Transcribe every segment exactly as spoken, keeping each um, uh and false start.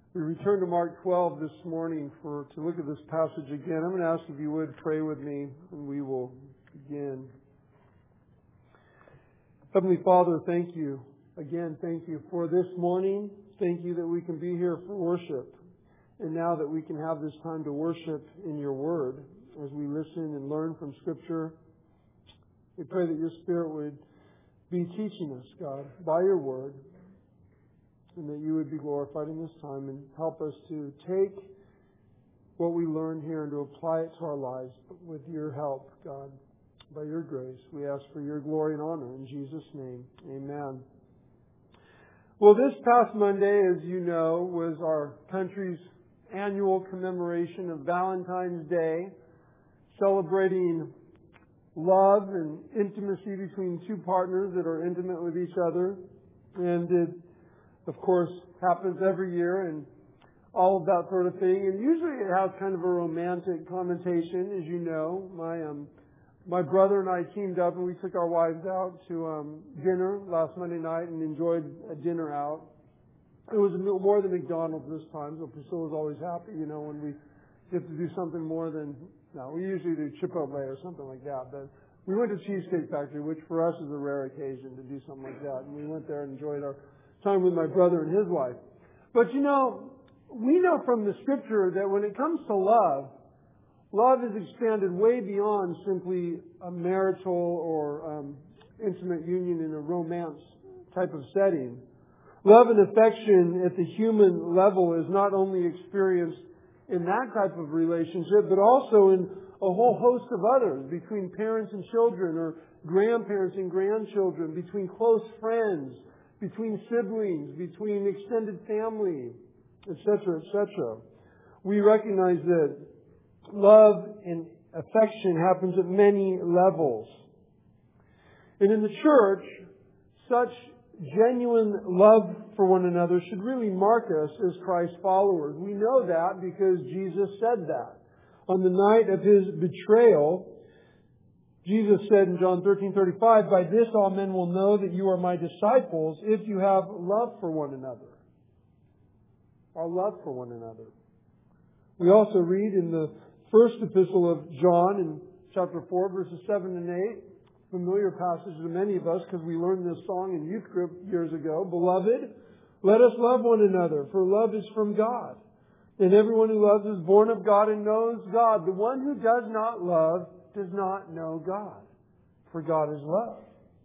We return to Mark twelve this morning for to look at this passage again. I'm going to ask if you would pray with me, and we will begin. Heavenly Father, thank you. Again, thank you for this morning. Thank you that we can be here for worship. And now that we can have this time to worship in your word as we listen and learn from Scripture, we pray that your Spirit would be teaching us, God, by your word, and that you would be glorified in this time and help us to take what we learn here and to apply it to our lives with your help, God, by your grace. We ask for your glory and honor in Jesus' name. Amen. Well, this past Monday, as you know, was our country's annual commemoration of Valentine's Day, celebrating love and intimacy between two partners that are intimate with each other. And it, of course, happens every year and all of that sort of thing. And usually it has kind of a romantic connotation, as you know. My um, my brother and I teamed up and we took our wives out to um, dinner last Monday night and enjoyed a dinner out. It was more than McDonald's this time, so Priscilla's always happy, you know, when we get to do something more than, no, we usually do Chipotle or something like that. But we went to Cheesecake Factory, which for us is a rare occasion to do something like that. And we went there and enjoyed our time with my brother and his wife. But you know, we know from the Scripture that when it comes to love, love is expanded way beyond simply a marital or um, intimate union in a romance type of setting. Love and affection at the human level is not only experienced in that type of relationship, but also in a whole host of others, between parents and children, or grandparents and grandchildren, between close friends, between siblings, between extended family, et cetera, et cetera. We recognize that love and affection happens at many levels. And in the church, such genuine love for one another should really mark us as Christ followers. We know that because Jesus said that. On the night of His betrayal, Jesus said in John thirteen thirty-five, "By this all men will know that you are my disciples if you have love for one another." Our love for one another. We also read in the first epistle of John in chapter four, verses seven and eight, familiar passage to many of us because we learned this song in youth group years ago. "Beloved, let us love one another, for love is from God. And everyone who loves is born of God and knows God. The one who does not love does not know God, for God is love."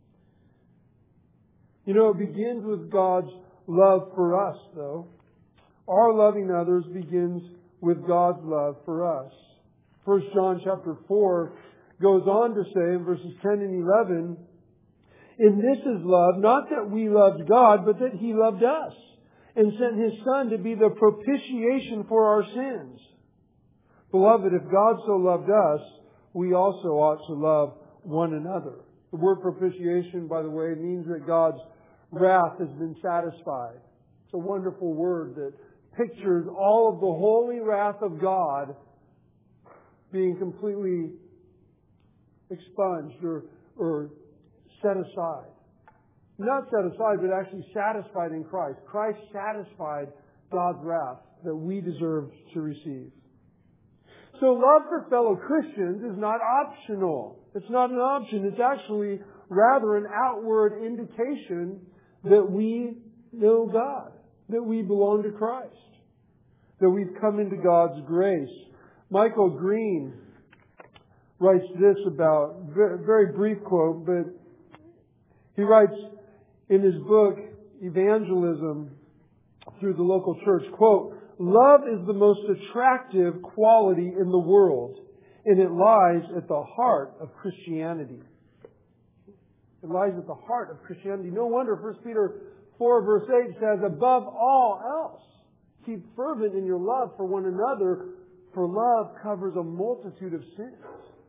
You know, it begins with God's love for us, though. Our loving others begins with God's love for us. First John chapter four goes on to say in verses ten and eleven, "In this is love, not that we loved God, but that He loved us, and sent His Son to be the propitiation for our sins. Beloved, if God so loved us, we also ought to love one another." The word propitiation, by the way, means that God's wrath has been satisfied. It's a wonderful word that pictures all of the holy wrath of God being completely expunged or, or set aside. Not set aside, but actually satisfied in Christ. Christ satisfied God's wrath that we deserve to receive. So love for fellow Christians is not optional. It's not an option. It's actually rather an outward indication that we know God, that we belong to Christ, that we've come into God's grace. Michael Green writes this about, very brief quote, but he writes in his book, Evangelism Through the Local Church, quote, "Love is the most attractive quality in the world, and it lies at the heart of Christianity." It lies at the heart of Christianity. No wonder First Peter four verse eight says, "Above all else, keep fervent in your love for one another, for love covers a multitude of sins."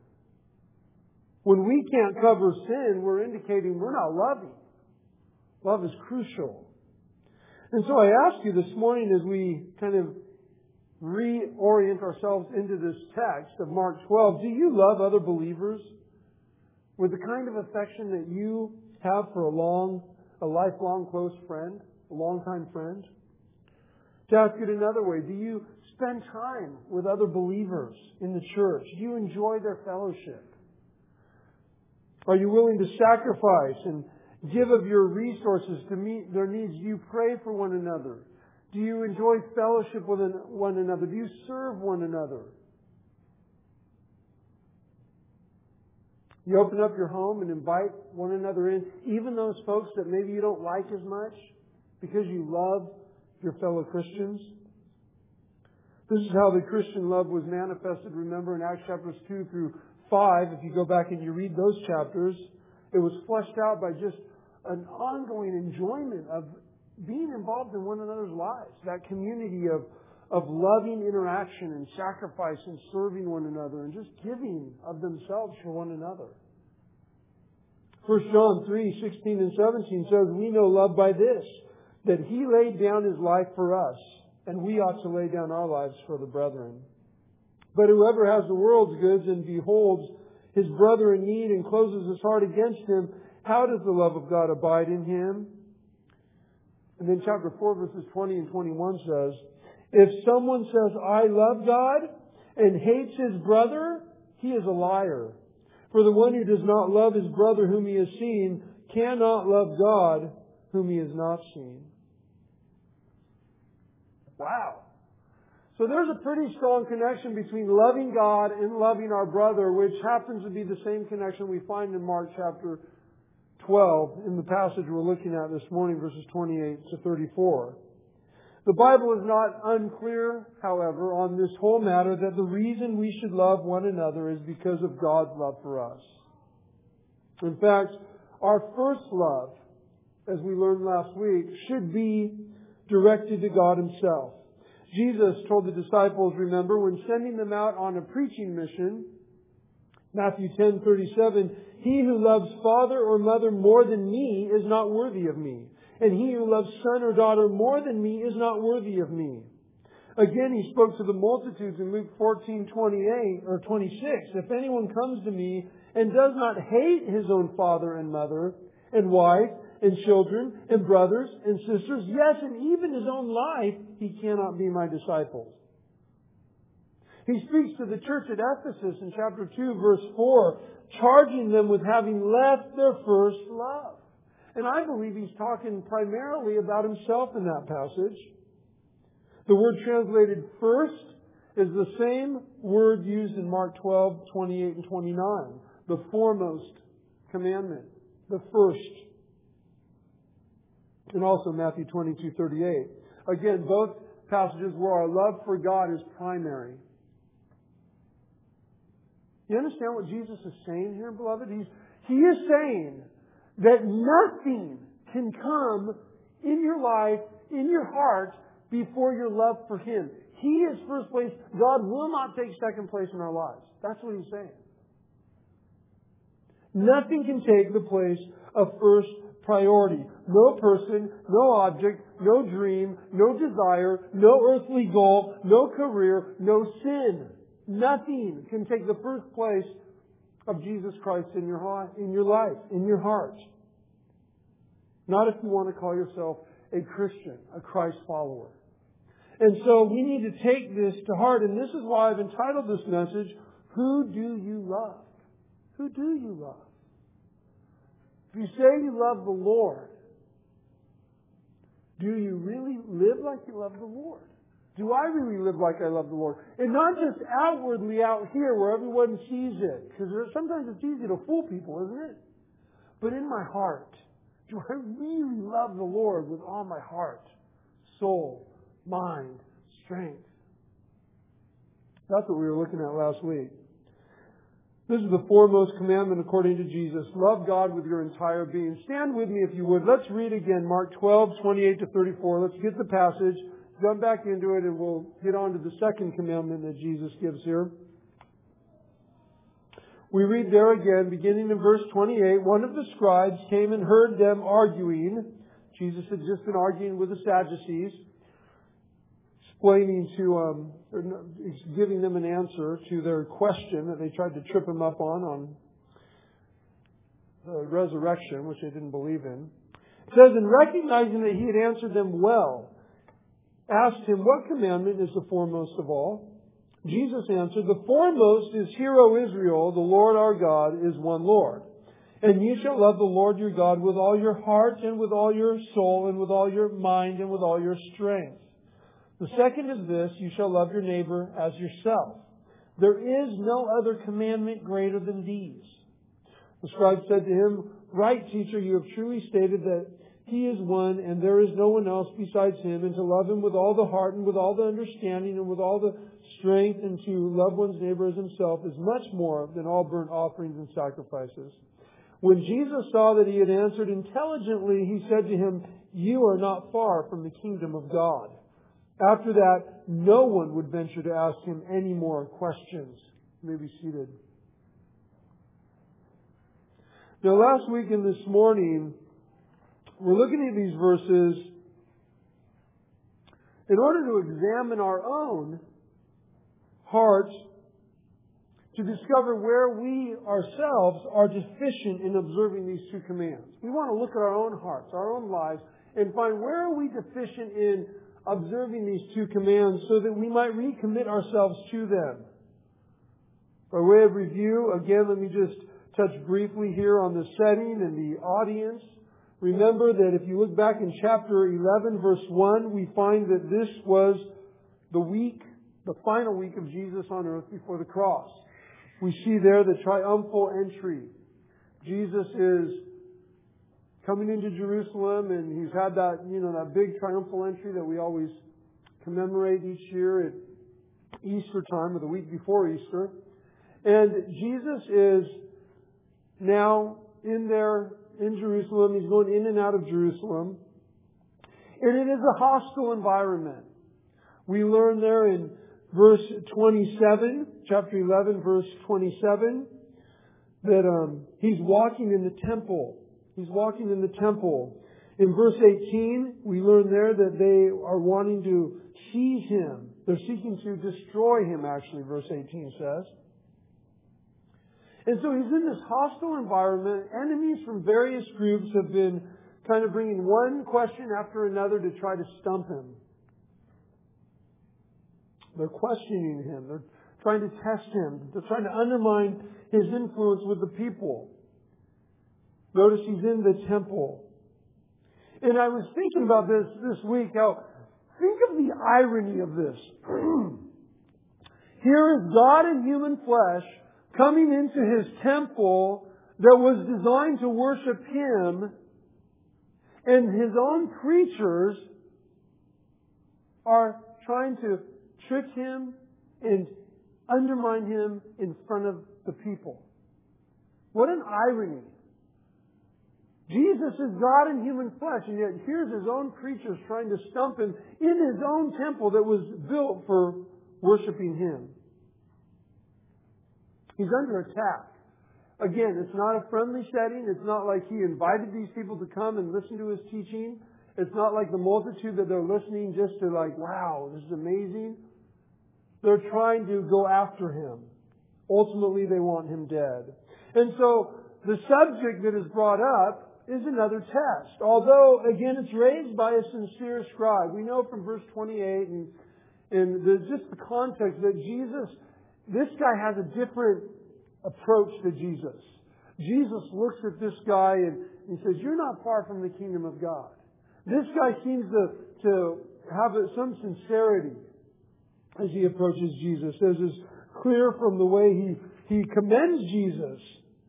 When we can't cover sin, we're indicating we're not loving. Love is crucial. And so I ask you this morning as we kind of reorient ourselves into this text of Mark twelve, do you love other believers with the kind of affection that you have for a long, a lifelong close friend, a longtime friend? To ask it another way, do you spend time with other believers in the church? Do you enjoy their fellowship? Are you willing to sacrifice and give of your resources to meet their needs? Do you pray for one another? Do you enjoy fellowship with one another? Do you serve one another? You open up your home and invite one another in, even those folks that maybe you don't like as much, because you love your fellow Christians. This is how the Christian love was manifested, remember, in Acts chapters two through five. If you go back and you read those chapters, it was fleshed out by just an ongoing enjoyment of being involved in one another's lives. That community of, of loving interaction and sacrifice and serving one another and just giving of themselves for one another. First John three, sixteen and seventeen says, we know love by this, that He laid down His life for us, and we ought to lay down our lives for the brethren. But whoever has the world's goods and beholds his brother in need and closes his heart against him, how does the love of God abide in him? And then chapter four, verses twenty and twenty-one says, if someone says, I love God, and hates his brother, he is a liar. For the one who does not love his brother whom he has seen cannot love God whom he has not seen. Wow. So there's a pretty strong connection between loving God and loving our brother, which happens to be the same connection we find in Mark chapter twelve in the passage we're looking at this morning, verses twenty-eight to thirty-four. The Bible is not unclear, however, on this whole matter that the reason we should love one another is because of God's love for us. In fact, our first love, as we learned last week, should be directed to God Himself. Jesus told the disciples, remember, when sending them out on a preaching mission, Matthew ten thirty-seven, he who loves father or mother more than me is not worthy of me. And he who loves son or daughter more than me is not worthy of me. Again, He spoke to the multitudes in Luke fourteen twenty-eight or twenty-six. If anyone comes to me and does not hate his own father and mother and wife and children and brothers and sisters, yes, and even his own life, he cannot be my disciple. He speaks to the church at Ephesus in chapter two, verse four, charging them with having left their first love. And I believe he's talking primarily about himself in that passage. The word translated first is the same word used in Mark twelve, twenty-eight and twenty-nine. The foremost commandment. The first. And also Matthew twenty-two, thirty-eight. Again, both passages where our love for God is primary. You understand what Jesus is saying here, beloved? He's, he is saying that nothing can come in your life, in your heart, before your love for Him. He is first place. God will not take second place in our lives. That's what He's saying. Nothing can take the place of first priority. No person, no object, no dream, no desire, no earthly goal, no career, no sin. Nothing can take the first place of Jesus Christ in your heart, in your life, in your heart. Not if you want to call yourself a Christian, a Christ follower. And so we need to take this to heart. And this is why I've entitled this message, Who Do You Love? Who do you love? If you say you love the Lord, do you really live like you love the Lord? Do I really live like I love the Lord? And not just outwardly out here where everyone sees it. Because sometimes it's easy to fool people, isn't it? But in my heart, do I really love the Lord with all my heart, soul, mind, strength? That's what we were looking at last week. This is the foremost commandment according to Jesus. Love God with your entire being. Stand with me if you would. Let's read again Mark twelve, twenty-eight to thirty-four. Let's get the passage, jump back into it, and we'll get on to the second commandment that Jesus gives here. We read there again, beginning in verse twenty-eight, one of the scribes came and heard them arguing. Jesus had just been arguing with the Sadducees, explaining to, um, or giving them an answer to their question that they tried to trip him up on, on the resurrection, which they didn't believe in. It says, in recognizing that he had answered them well, asked him, "What commandment is the foremost of all?" Jesus answered, "The foremost is, Hear, O Israel, the Lord our God is one Lord. And you shall love the Lord your God with all your heart and with all your soul and with all your mind and with all your strength. The second is this, you shall love your neighbor as yourself. There is no other commandment greater than these." The scribe said to him, "Right, teacher, you have truly stated that He is one and there is no one else besides Him, and to love Him with all the heart and with all the understanding and with all the strength, and to love one's neighbor as himself is much more than all burnt offerings and sacrifices." When Jesus saw that he had answered intelligently, He said to him, "You are not far from the kingdom of God." After that, no one would venture to ask Him any more questions. You may be seated. Now, last week and this morning, we're looking at these verses in order to examine our own hearts to discover where we ourselves are deficient in observing these two commands. We want to look at our own hearts, our own lives, and find where are we deficient in observing these two commands so that we might recommit ourselves to them. By way of review, again, let me just touch briefly here on the setting and the audience. Remember that if you look back in chapter eleven, verse one, we find that this was the week, the final week of Jesus on earth before the cross. We see there the triumphal entry. Jesus is coming into Jerusalem, and He's had that, you know, that big triumphal entry that we always commemorate each year at Easter time, or the week before Easter. And Jesus is now in there in Jerusalem. He's going in and out of Jerusalem. And it is a hostile environment. We learn there in verse twenty-seven, chapter eleven, verse twenty-seven, that um, He's walking in the temple. He's walking in the temple. In verse eighteen, we learn there that they are wanting to seize Him. They're seeking to destroy Him, actually, verse eighteen says. And so He's in this hostile environment. Enemies from various groups have been kind of bringing one question after another to try to stump Him. They're questioning Him. They're trying to test Him. They're trying to undermine His influence with the people. Notice He's in the temple. And I was thinking about this this week, how, think of the irony of this. Here is God in human flesh coming into His temple that was designed to worship Him, and His own creatures are trying to trick Him and undermine Him in front of the people. What an irony. Jesus is God in human flesh, and yet here's His own creatures trying to stump Him in His own temple that was built for worshiping Him. He's under attack. Again, it's not a friendly setting. It's not like He invited these people to come and listen to His teaching. It's not like the multitude that they're listening just to like, wow, this is amazing. They're trying to go after Him. Ultimately, they want Him dead. And so, the subject that is brought up is another test. Although, again, it's raised by a sincere scribe. We know from verse twenty-eight and, and the, just the context that Jesus, this guy has a different approach to Jesus. Jesus looks at this guy and he says, "You're not far from the kingdom of God." This guy seems to, to have some sincerity as he approaches Jesus. This is clear from the way he, he commends Jesus.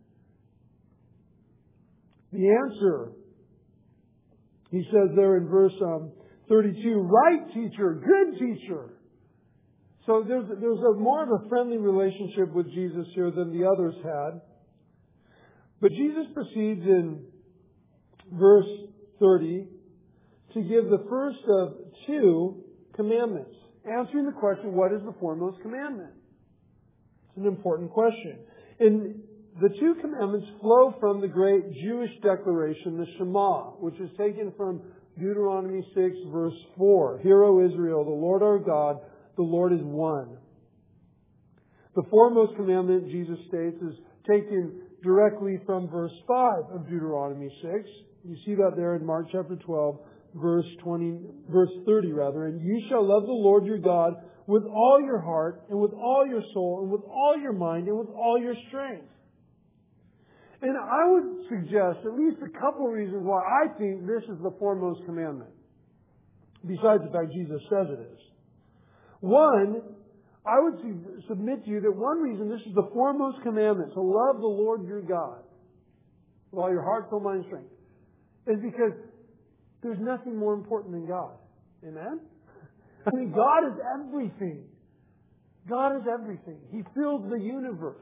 The answer, he says there in verse um, thirty-two, "Right, teacher, good teacher." So there's, there's a more of a friendly relationship with Jesus here than the others had. But Jesus proceeds in verse thirty to give the first of two commandments, answering the question, what is the foremost commandment? It's an important question. And the two commandments flow from the great Jewish declaration, the Shema, which is taken from Deuteronomy six, verse four. "Hear, O Israel, the Lord our God, the Lord is one." The foremost commandment, Jesus states, is taken directly from verse five of Deuteronomy six. You see that there in Mark chapter twelve, verse twenty, verse thirty rather, and you shall love the Lord your God with all your heart and with all your soul and with all your mind and with all your strength. And I would suggest at least a couple of reasons why I think this is the foremost commandment, besides the fact Jesus says it is. One, I would su- submit to you that one reason this is the foremost commandment, to love the Lord your God with all your heart, soul, mind, and strength, is because there's nothing more important than God. Amen? I mean, God is everything. God is everything. He fills the universe.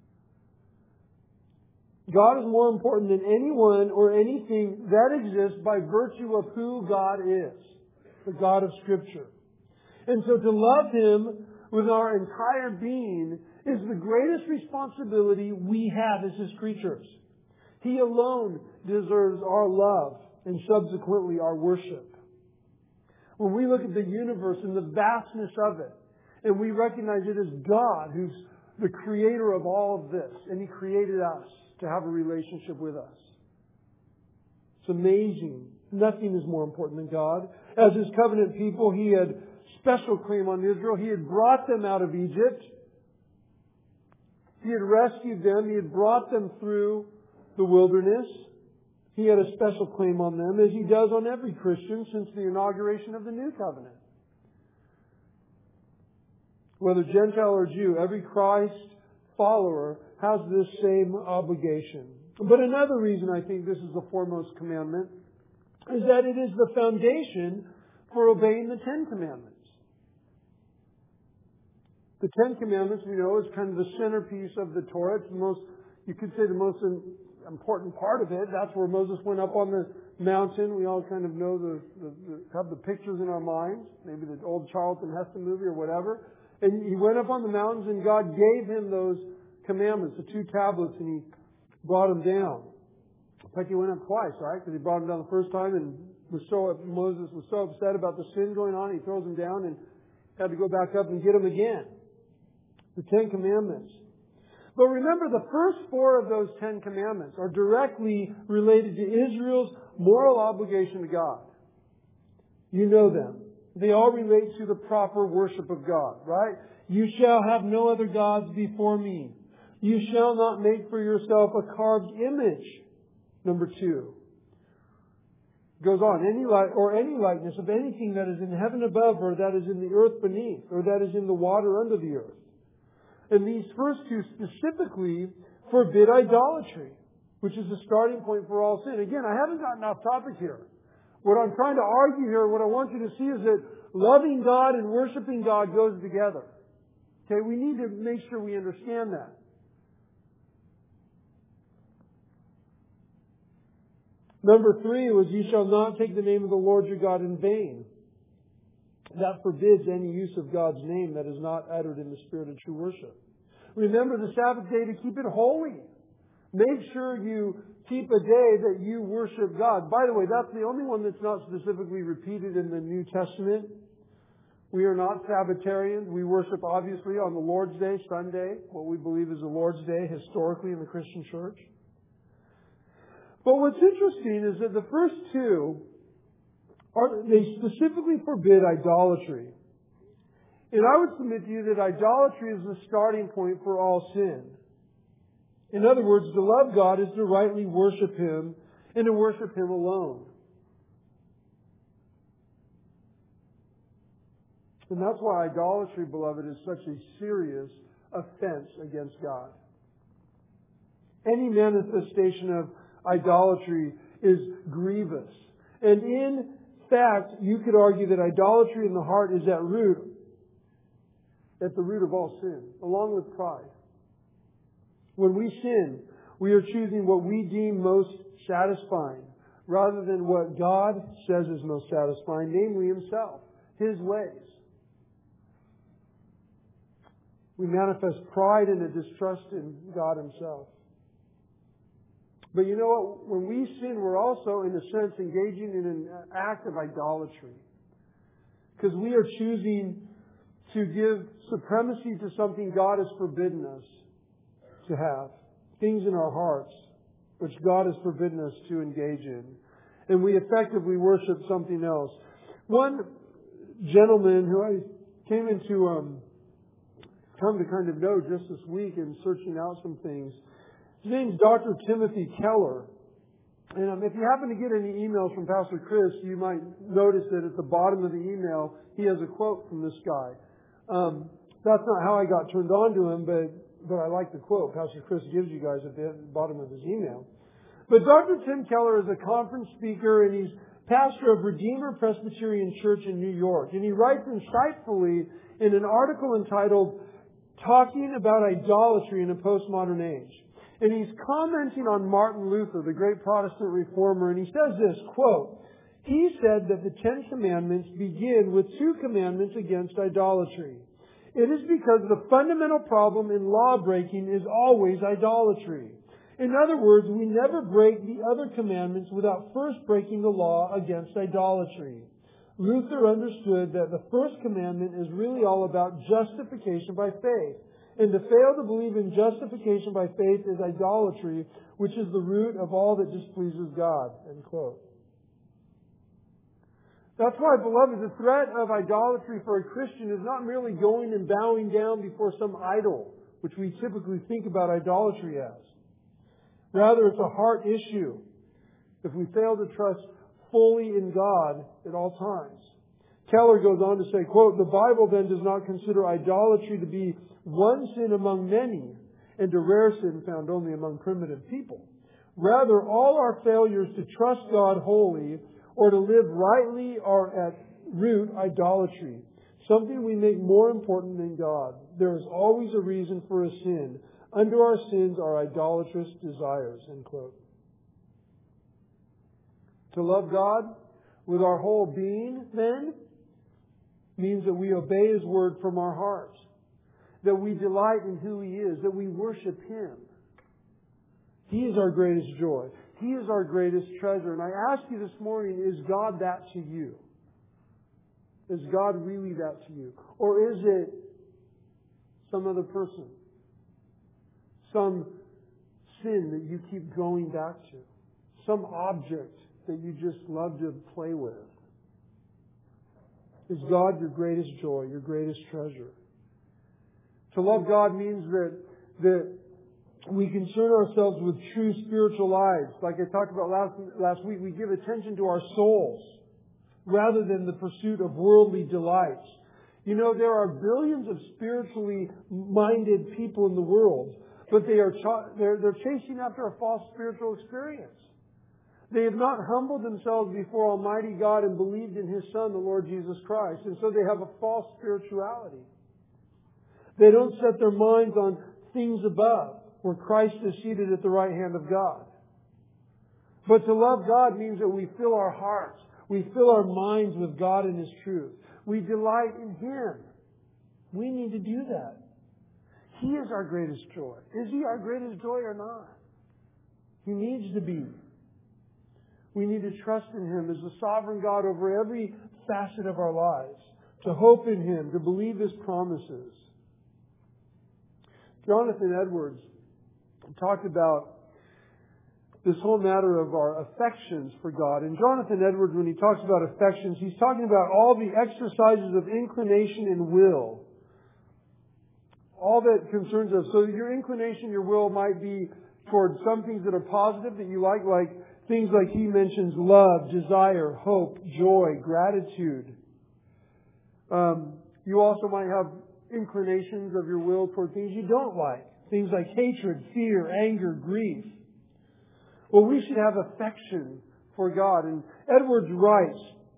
God is more important than anyone or anything that exists by virtue of who God is, the God of Scripture. And so to love Him with our entire being is the greatest responsibility we have as His creatures. He alone deserves our love and subsequently our worship. When we look at the universe and the vastness of it, and we recognize it is God who's the creator of all of this, and He created us to have a relationship with us. It's amazing. Nothing is more important than God. As His covenant people, He had special claim on Israel. He had brought them out of Egypt. He had rescued them. He had brought them through the wilderness. He had a special claim on them, as He does on every Christian since the inauguration of the New Covenant. Whether Gentile or Jew, every Christ follower has this same obligation. But another reason I think this is the foremost commandment is that it is the foundation for obeying the Ten Commandments. The Ten Commandments, we know, is kind of the centerpiece of the Torah. It's the most, you could say, the most important part of it. That's where Moses went up on the mountain. We all kind of know the, the, the have the pictures in our minds. Maybe the old Charlton Heston movie or whatever. And he went up on the mountains, and God gave him those commandments, the two tablets, and He brought them down. In fact, He went up twice, right? Because He brought them down the first time, and was so Moses was so upset about the sin going on, he throws them down and had to go back up and get them again. The Ten Commandments. But remember, the first four of those Ten Commandments are directly related to Israel's moral obligation to God. You know them. They all relate to the proper worship of God, right? You shall have no other gods before me. You shall not make for yourself a carved image. Number two. Goes on, any like or any likeness of anything that is in heaven above, or that is in the earth beneath, or that is in the water under the earth. And these first two specifically forbid idolatry, which is the starting point for all sin. Again, I haven't gotten off topic here. What I'm trying to argue here, what I want you to see, is that loving God and worshiping God goes together. Okay, we need to make sure we understand that. Number three was, you shall not take the name of the Lord your God in vain. That forbids any use of God's name that is not uttered in the spirit of true worship. Remember the Sabbath day to keep it holy. Make sure you keep a day that you worship God. By the way, that's the only one that's not specifically repeated in the New Testament. We are not Sabbatarians. We worship, obviously, on the Lord's Day, Sunday, what we believe is the Lord's Day historically in the Christian church. But what's interesting is that the first two, are, they specifically forbid idolatry. And I would submit to you that idolatry is the starting point for all sin. In other words, to love God is to rightly worship Him and to worship Him alone. And that's why idolatry, beloved, is such a serious offense against God. Any manifestation of idolatry is grievous. And in fact, you could argue that idolatry in the heart is at root, at the root of all sin, along with pride. When we sin, we are choosing what we deem most satisfying, rather than what God says is most satisfying, namely Himself, His ways. We manifest pride and a distrust in God Himself. But you know what? When we sin, we're also, in a sense, engaging in an act of idolatry. Because we are choosing to give supremacy to something God has forbidden us to have. Things in our hearts which God has forbidden us to engage in. and we effectively worship something else. One gentleman who I came into um, come to kind of know just this week in searching out some things, his name's Doctor Timothy Keller. And um, if you happen to get any emails from Pastor Chris, you might notice that at the bottom of the email, he has a quote from this guy. Um, that's not how I got turned on to him, but, but I like the quote Pastor Chris gives you guys at the bottom of his email. But Doctor Tim Keller is a conference speaker, and he's pastor of Redeemer Presbyterian Church in New York. And he writes insightfully in an article entitled Talking About Idolatry in a Postmodern Age. And he's commenting on Martin Luther, the great Protestant reformer, and he says this, quote, he said that the Ten Commandments begin with two commandments against idolatry. It is because the fundamental problem in law breaking is always idolatry. In other words, we never break the other commandments without first breaking the law against idolatry. Luther understood that the first commandment is really all about justification by faith. And to fail to believe in justification by faith is idolatry, which is the root of all that displeases God. End quote. That's why, beloved, the threat of idolatry for a Christian is not merely going and bowing down before some idol, which we typically think about idolatry as. Rather, it's a heart issue if we fail to trust fully in God at all times. Keller goes on to say, quote, the Bible then does not consider idolatry to be one sin among many and a rare sin found only among primitive people. Rather, all our failures to trust God wholly or to live rightly are at root idolatry, something we make more important than God. There is always a reason for a sin. Under our sins are idolatrous desires, end quote. To love God with our whole being, then, means that we obey His Word from our hearts, that we delight in who He is, that we worship Him. He is our greatest joy. He is our greatest treasure. And I ask you this morning, is God that to you? Is God really that to you? Or is it some other person? Some sin that you keep going back to? Some object that you just love to play with? Is God your greatest joy, your greatest treasure? To love God means that, that we concern ourselves with true spiritual lives. Like I talked about last, last week, we give attention to our souls rather than the pursuit of worldly delights. You know, there are billions of spiritually minded people in the world, but they are ch- they're, they're chasing after a false spiritual experience. They have not humbled themselves before Almighty God and believed in His Son, the Lord Jesus Christ. And so they have a false spirituality. They don't set their minds on things above, where Christ is seated at the right hand of God. But to love God means that we fill our hearts, we fill our minds with God and His truth. We delight in Him. We need to do that. He is our greatest joy. Is He our greatest joy or not? He needs to be. We need to trust in Him as the sovereign God over every facet of our lives, to hope in Him, to believe His promises. Jonathan Edwards talked about this whole matter of our affections for God. And Jonathan Edwards, when he talks about affections, he's talking about all the exercises of inclination and will. All that concerns us. So your inclination, your will might be towards some things that are positive that you like, like things like he mentions love, desire, hope, joy, gratitude. Um, you also might have inclinations of your will toward things you don't like. Things like hatred, fear, anger, grief. Well, we should have affection for God. And Edwards writes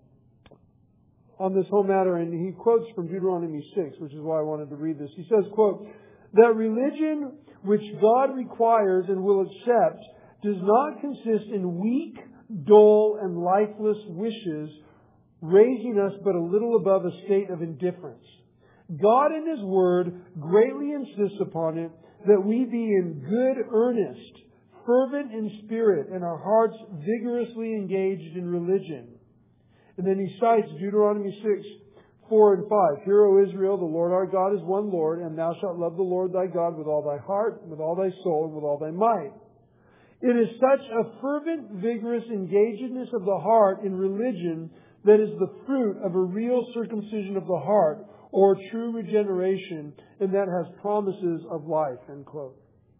on this whole matter, and he quotes from Deuteronomy six, which is why I wanted to read this. He says, quote, that religion which God requires and will accept does not consist in weak, dull, and lifeless wishes, raising us but a little above a state of indifference. God in His Word greatly insists upon it that we be in good earnest, fervent in spirit, and our hearts vigorously engaged in religion. And then he cites Deuteronomy six, four and five. Hear, O Israel, the Lord our God is one Lord, and thou shalt love the Lord thy God with all thy heart, with all thy soul, and with all thy might. It is such a fervent, vigorous engagedness of the heart in religion that is the fruit of a real circumcision of the heart, or true regeneration, and that has promises of life, end quote.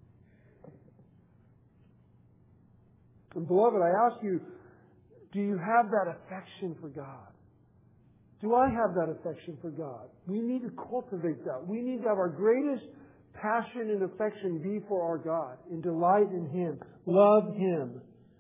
And beloved, I ask you, do you have that affection for God? Do I have that affection for God? We need to cultivate that. We need to have our greatest passion and affection be for our God, and delight in Him, love Him.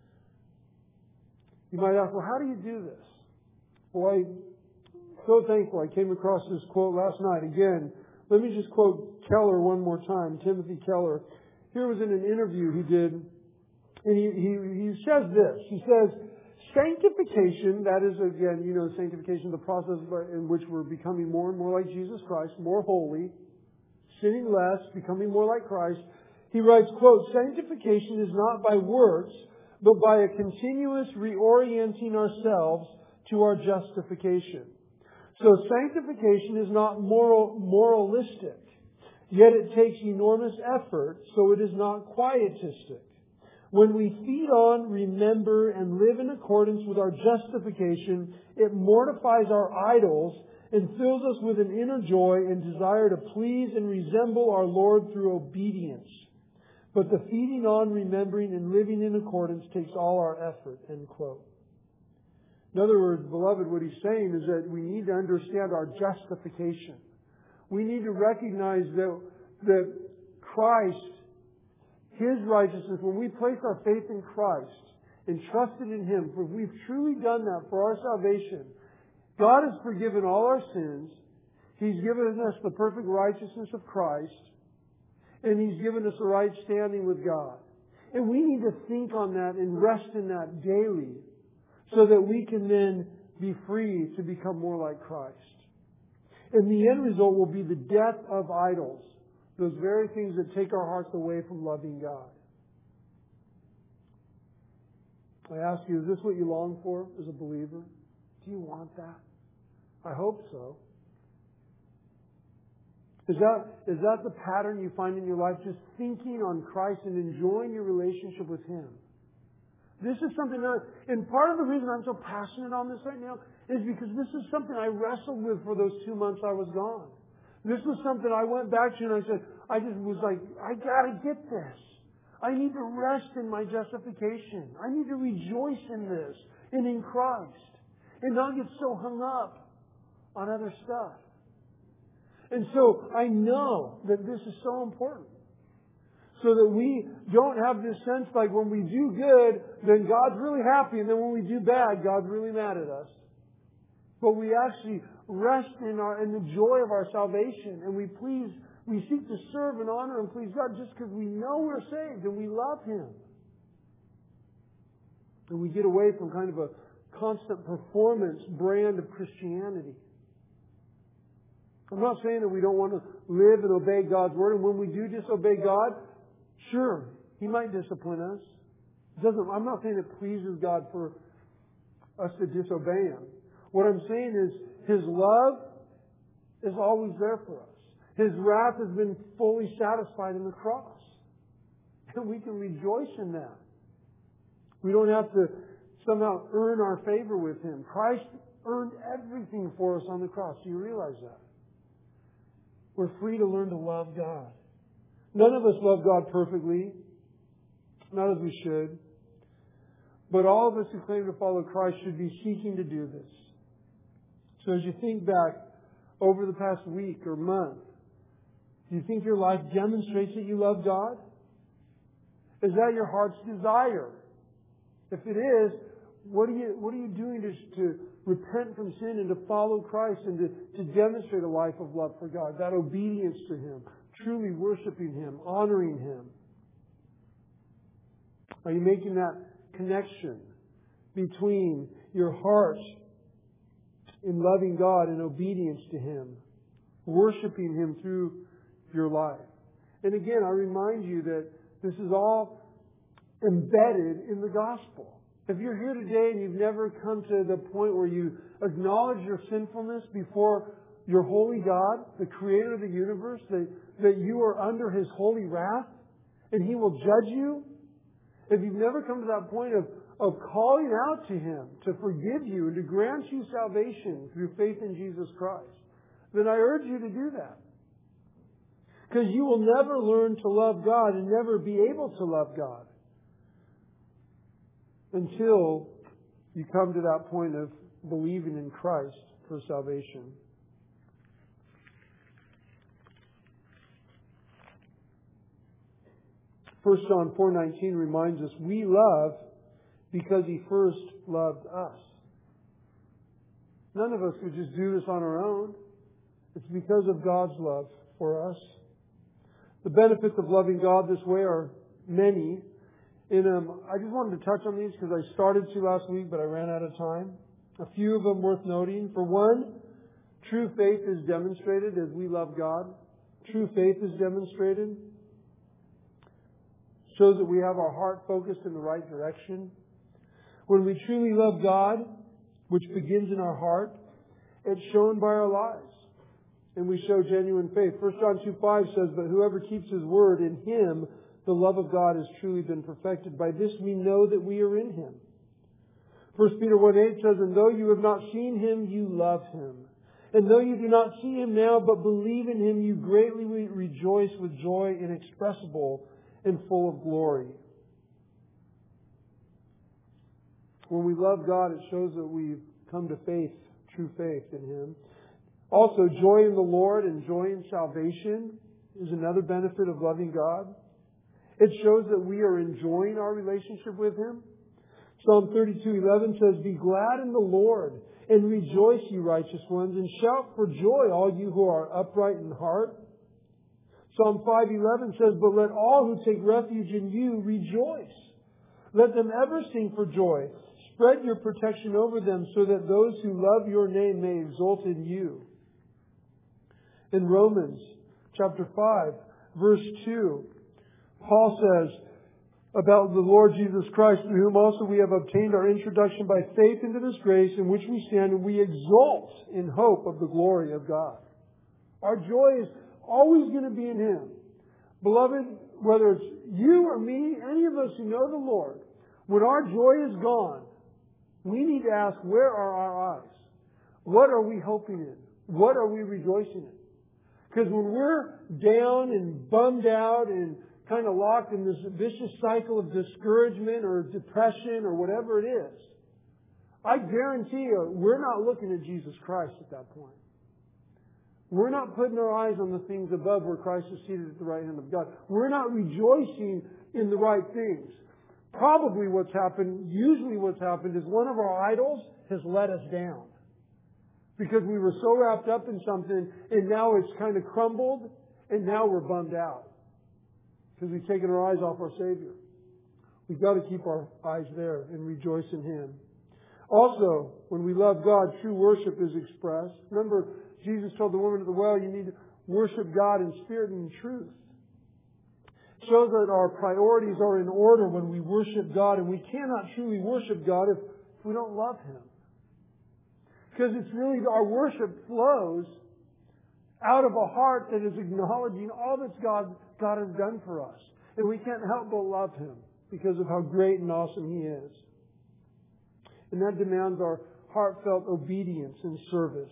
You might ask, well, how do you do this? Well, I'm so thankful I came across this quote last night. Again, let me just quote Keller one more time, Timothy Keller. Here was in an interview he did, and he, he, he says this. He says, sanctification, that is, again, you know, sanctification, the process in which we're becoming more and more like Jesus Christ, more holy, sinning less, becoming more like Christ. He writes, quote, sanctification is not by works, but by a continuous reorienting ourselves to our justification. So sanctification is not moral, moralistic, yet it takes enormous effort, so it is not quietistic. When we feed on, remember, and live in accordance with our justification, it mortifies our idols and fills us with an inner joy and desire to please and resemble our Lord through obedience. But the feeding on, remembering, and living in accordance takes all our effort, end quote. In other words, beloved, what he's saying is that we need to understand our justification. We need to recognize that, that Christ, His righteousness, when we place our faith in Christ and trusted in Him, if we've truly done that for our salvation, God has forgiven all our sins. He's given us the perfect righteousness of Christ. And He's given us a right standing with God. And we need to think on that and rest in that daily so that we can then be free to become more like Christ. And the end result will be the death of idols, those very things that take our hearts away from loving God. I ask you, is this what you long for as a believer? Do you want that? I hope so. Is that, is that the pattern you find in your life? Just thinking on Christ and enjoying your relationship with Him. This is something that, and part of the reason I'm so passionate on this right now is because this is something I wrestled with for those two months I was gone. This was something I went back to and I said, I just was like, I gotta get this. I need to rest in my justification. I need to rejoice in this and in Christ. And not get so hung up on other stuff. And so I know that this is so important. So that we don't have this sense like when we do good, then God's really happy, and then when we do bad, God's really mad at us. But we actually rest in our in the joy of our salvation, and we please we seek to serve and honor and please God just because we know we're saved and we love Him. And we get away from kind of a constant performance brand of Christianity. I'm not saying that we don't want to live and obey God's Word, and when we do disobey God, sure, He might discipline us. It doesn't, I'm not saying it pleases God for us to disobey Him. What I'm saying is His love is always there for us. His wrath has been fully satisfied in the cross. And we can rejoice in that. We don't have to somehow earn our favor with Him. Christ earned everything for us on the cross. Do you realize that? We're free to learn to love God. None of us love God perfectly, not as we should. But all of us who claim to follow Christ should be seeking to do this. So as you think back over the past week or month, do you think your life demonstrates that you love God? Is that your heart's desire? If it is, what are you, what are you doing to, to repent from sin and to follow Christ and to, to demonstrate a life of love for God, that obedience to Him, truly worshiping Him, honoring Him? Are you making that connection between your heart in loving God and obedience to Him, worshiping Him through your life? And again, I remind you that this is all embedded in the gospel. If you're here today and you've never come to the point where you acknowledge your sinfulness before your holy God, the Creator of the universe, that, that you are under His holy wrath and He will judge you, if you've never come to that point of, of calling out to Him to forgive you and to grant you salvation through faith in Jesus Christ, then I urge you to do that. Because you will never learn to love God and never be able to love God until you come to that point of believing in Christ for salvation. First John four nineteen reminds us, we love because He first loved us. None of us would just do this on our own. It's because of God's love for us. The benefits of loving God this way are many. And um, I just wanted to touch on these because I started to last week, but I ran out of time. A few of them worth noting. For one, true faith is demonstrated as we love God. True faith is demonstrated. Shows that we have our heart focused in the right direction. When we truly love God, which begins in our heart, it's shown by our lives. And we show genuine faith. First John two five says, but whoever keeps His word, in him the love of God has truly been perfected. By this we know that we are in Him. First Peter one eight says, and though you have not seen Him, you love Him. And though you do not see Him now, but believe in Him, you greatly rejoice with joy inexpressible and full of glory. When we love God, it shows that we've come to faith, true faith in Him. Also, joy in the Lord and joy in salvation is another benefit of loving God. It shows that we are enjoying our relationship with Him. Psalm thirty-two eleven says, be glad in the Lord and rejoice, you righteous ones, and shout for joy, all you who are upright in heart. Psalm five eleven says, but let all who take refuge in you rejoice. Let them ever sing for joy. Spread your protection over them so that those who love your name may exult in you. In Romans chapter five, verse two, Paul says about the Lord Jesus Christ, through whom also we have obtained our introduction by faith into this grace in which we stand, and we exult in hope of the glory of God. Our joy is always going to be in Him. Beloved, whether it's you or me, any of us who know the Lord, when our joy is gone, we need to ask, where are our eyes? What are we hoping in? What are we rejoicing in? Because when we're down and bummed out and kind of locked in this vicious cycle of discouragement or depression or whatever it is, I guarantee you we're not looking at Jesus Christ at that point. We're not putting our eyes on the things above where Christ is seated at the right hand of God. We're not rejoicing in the right things. Probably what's happened, usually what's happened, is one of our idols has let us down. Because we were so wrapped up in something, and now it's kind of crumbled, and now we're bummed out. Because we've taken our eyes off our Savior. We've got to keep our eyes there and rejoice in Him. Also, when we love God, true worship is expressed. Remember, Jesus told the woman at the well, you need to worship God in spirit and in truth. It shows that our priorities are in order when we worship God, and we cannot truly worship God if we don't love Him. Because it's really, our worship flows out of a heart that is acknowledging all that God, God has done for us. And we can't help but love Him because of how great and awesome He is. And that demands our heartfelt obedience and service.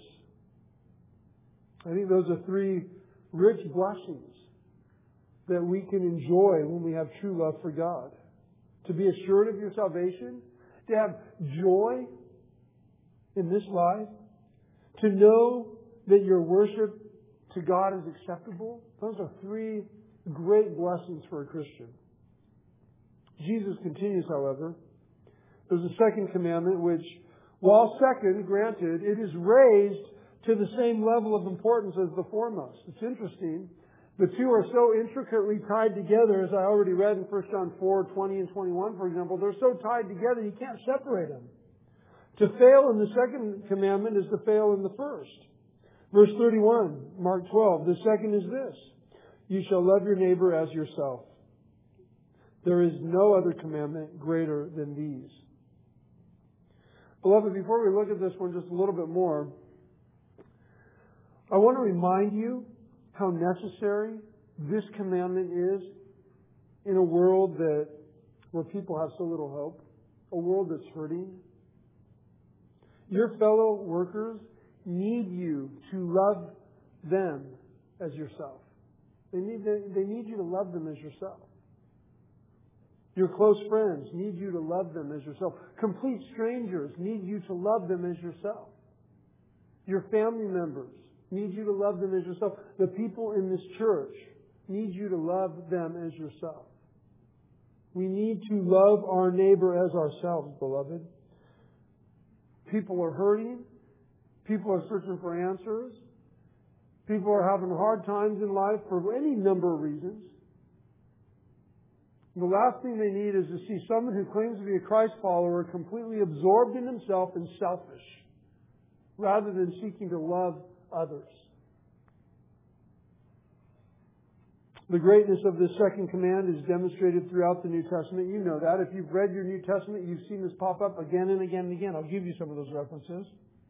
I think those are three rich blessings that we can enjoy when we have true love for God. To be assured of your salvation, to have joy in this life, to know that your worship to God is acceptable. Those are three great blessings for a Christian. Jesus continues, however. There's a second commandment which, while second, granted, it is raised to the same level of importance as the foremost. It's interesting. The two are so intricately tied together, as I already read in First John four, twenty and twenty-one, for example. They're so tied together you can't separate them. To fail in the second commandment is to fail in the first. Verse thirty-one, Mark twelve, the second is this: you shall love your neighbor as yourself. There is no other commandment greater than these. Beloved, before we look at this one just a little bit more, I want to remind you how necessary this commandment is in a world that where people have so little hope, a world that's hurting. Your fellow workers need you to love them as yourself. They need, they, they need you to love them as yourself. Your close friends need you to love them as yourself. Complete strangers need you to love them as yourself. Your family members need you to love them as yourself. The people in this church need you to love them as yourself. We need to love our neighbor as ourselves, beloved. People are hurting. People are searching for answers. People are having hard times in life for any number of reasons. The last thing they need is to see someone who claims to be a Christ follower completely absorbed in himself and selfish, rather than seeking to love others. The greatness of this second command is demonstrated throughout the New Testament. You know that. If you've read your New Testament, you've seen this pop up again and again and again. I'll give you some of those references.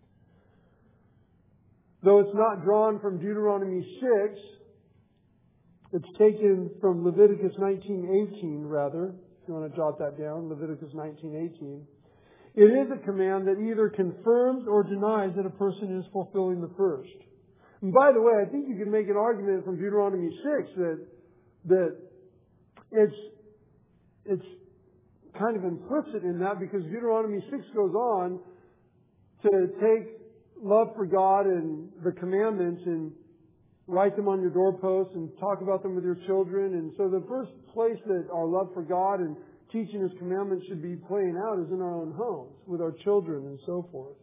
Though it's not drawn from Deuteronomy six, it's taken from Leviticus nineteen eighteen, rather. If you want to jot that down, Leviticus nineteen eighteen. It is a command that either confirms or denies that a person is fulfilling the first. And by the way, I think you can make an argument from Deuteronomy six that that it's it's kind of implicit in that, because Deuteronomy six goes on to take love for God and the commandments and write them on your doorposts and talk about them with your children. And so the first place that our love for God and teaching His commandments should be playing out is in our own homes, with our children and so forth.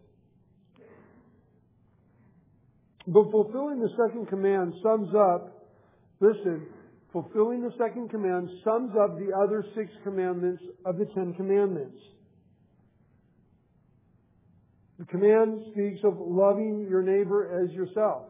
But fulfilling the second command sums up, listen, fulfilling the second command sums up the other six commandments of the Ten Commandments. The command speaks of loving your neighbor as yourself.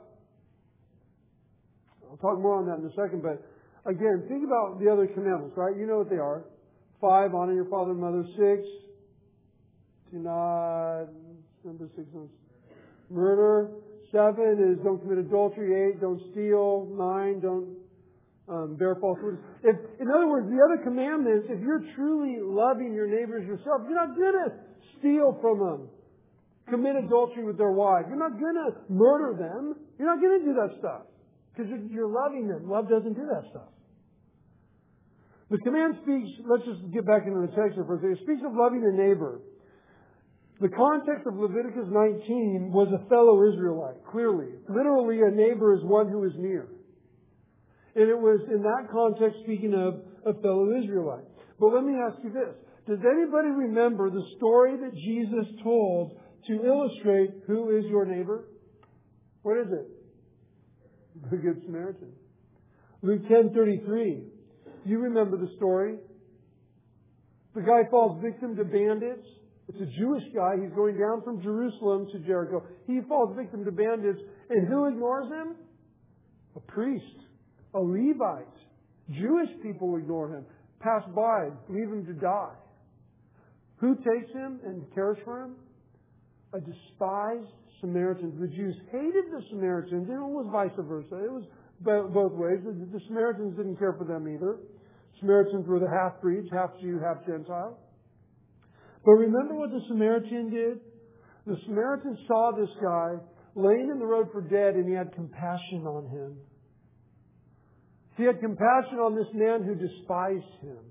I'll talk more on that in a second, but again, think about the other commandments, right? You know what they are. Five, honor your father and mother. Six, do not, number six, murder. Seven is don't commit adultery. Eight, don't steal. Nine, don't um, bear false witness. If, in other words, the other commandments, if you're truly loving your neighbors yourself, you're not going to steal from them, commit adultery with their wife. You're not going to murder them. You're not going to do that stuff because you're, you're loving them. Love doesn't do that stuff. The command speaks, let's just get back into the text here for a second. It speaks of loving your neighbor. The context of Leviticus nineteen was a fellow Israelite, clearly. Literally, a neighbor is one who is near. And it was in that context speaking of a fellow Israelite. But let me ask you this. Does anybody remember the story that Jesus told to illustrate who is your neighbor? What is it? The Good Samaritan. Luke ten thirty-three. You remember the story. The guy falls victim to bandits. It's a Jewish guy. He's going down from Jerusalem to Jericho. He falls victim to bandits. And who ignores him? A priest. A Levite. Jewish people ignore him. Pass by. Leave him to die. Who takes him and cares for him? A despised Samaritan. The Jews hated the Samaritans. And it was vice versa. It was both ways. The Samaritans didn't care for them either. Samaritans were the half-breeds, half Jew, half Gentile. But remember what the Samaritan did? The Samaritan saw this guy laying in the road for dead, and he had compassion on him. He had compassion on this man who despised him.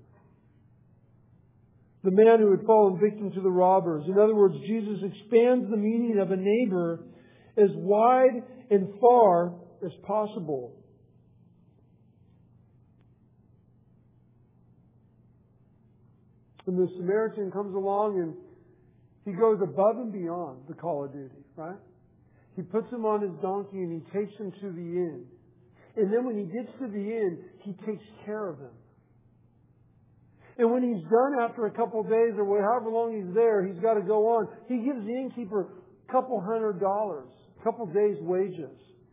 The man who had fallen victim to the robbers. In other words, Jesus expands the meaning of a neighbor as wide and far as possible. And the Samaritan comes along and he goes above and beyond the call of duty, right? He puts him on his donkey and he takes him to the inn. And then when he gets to the inn, he takes care of him. And when he's done after a couple of days or however long he's there, he's got to go on. He gives the innkeeper a couple hundred dollars, a couple of days' wages.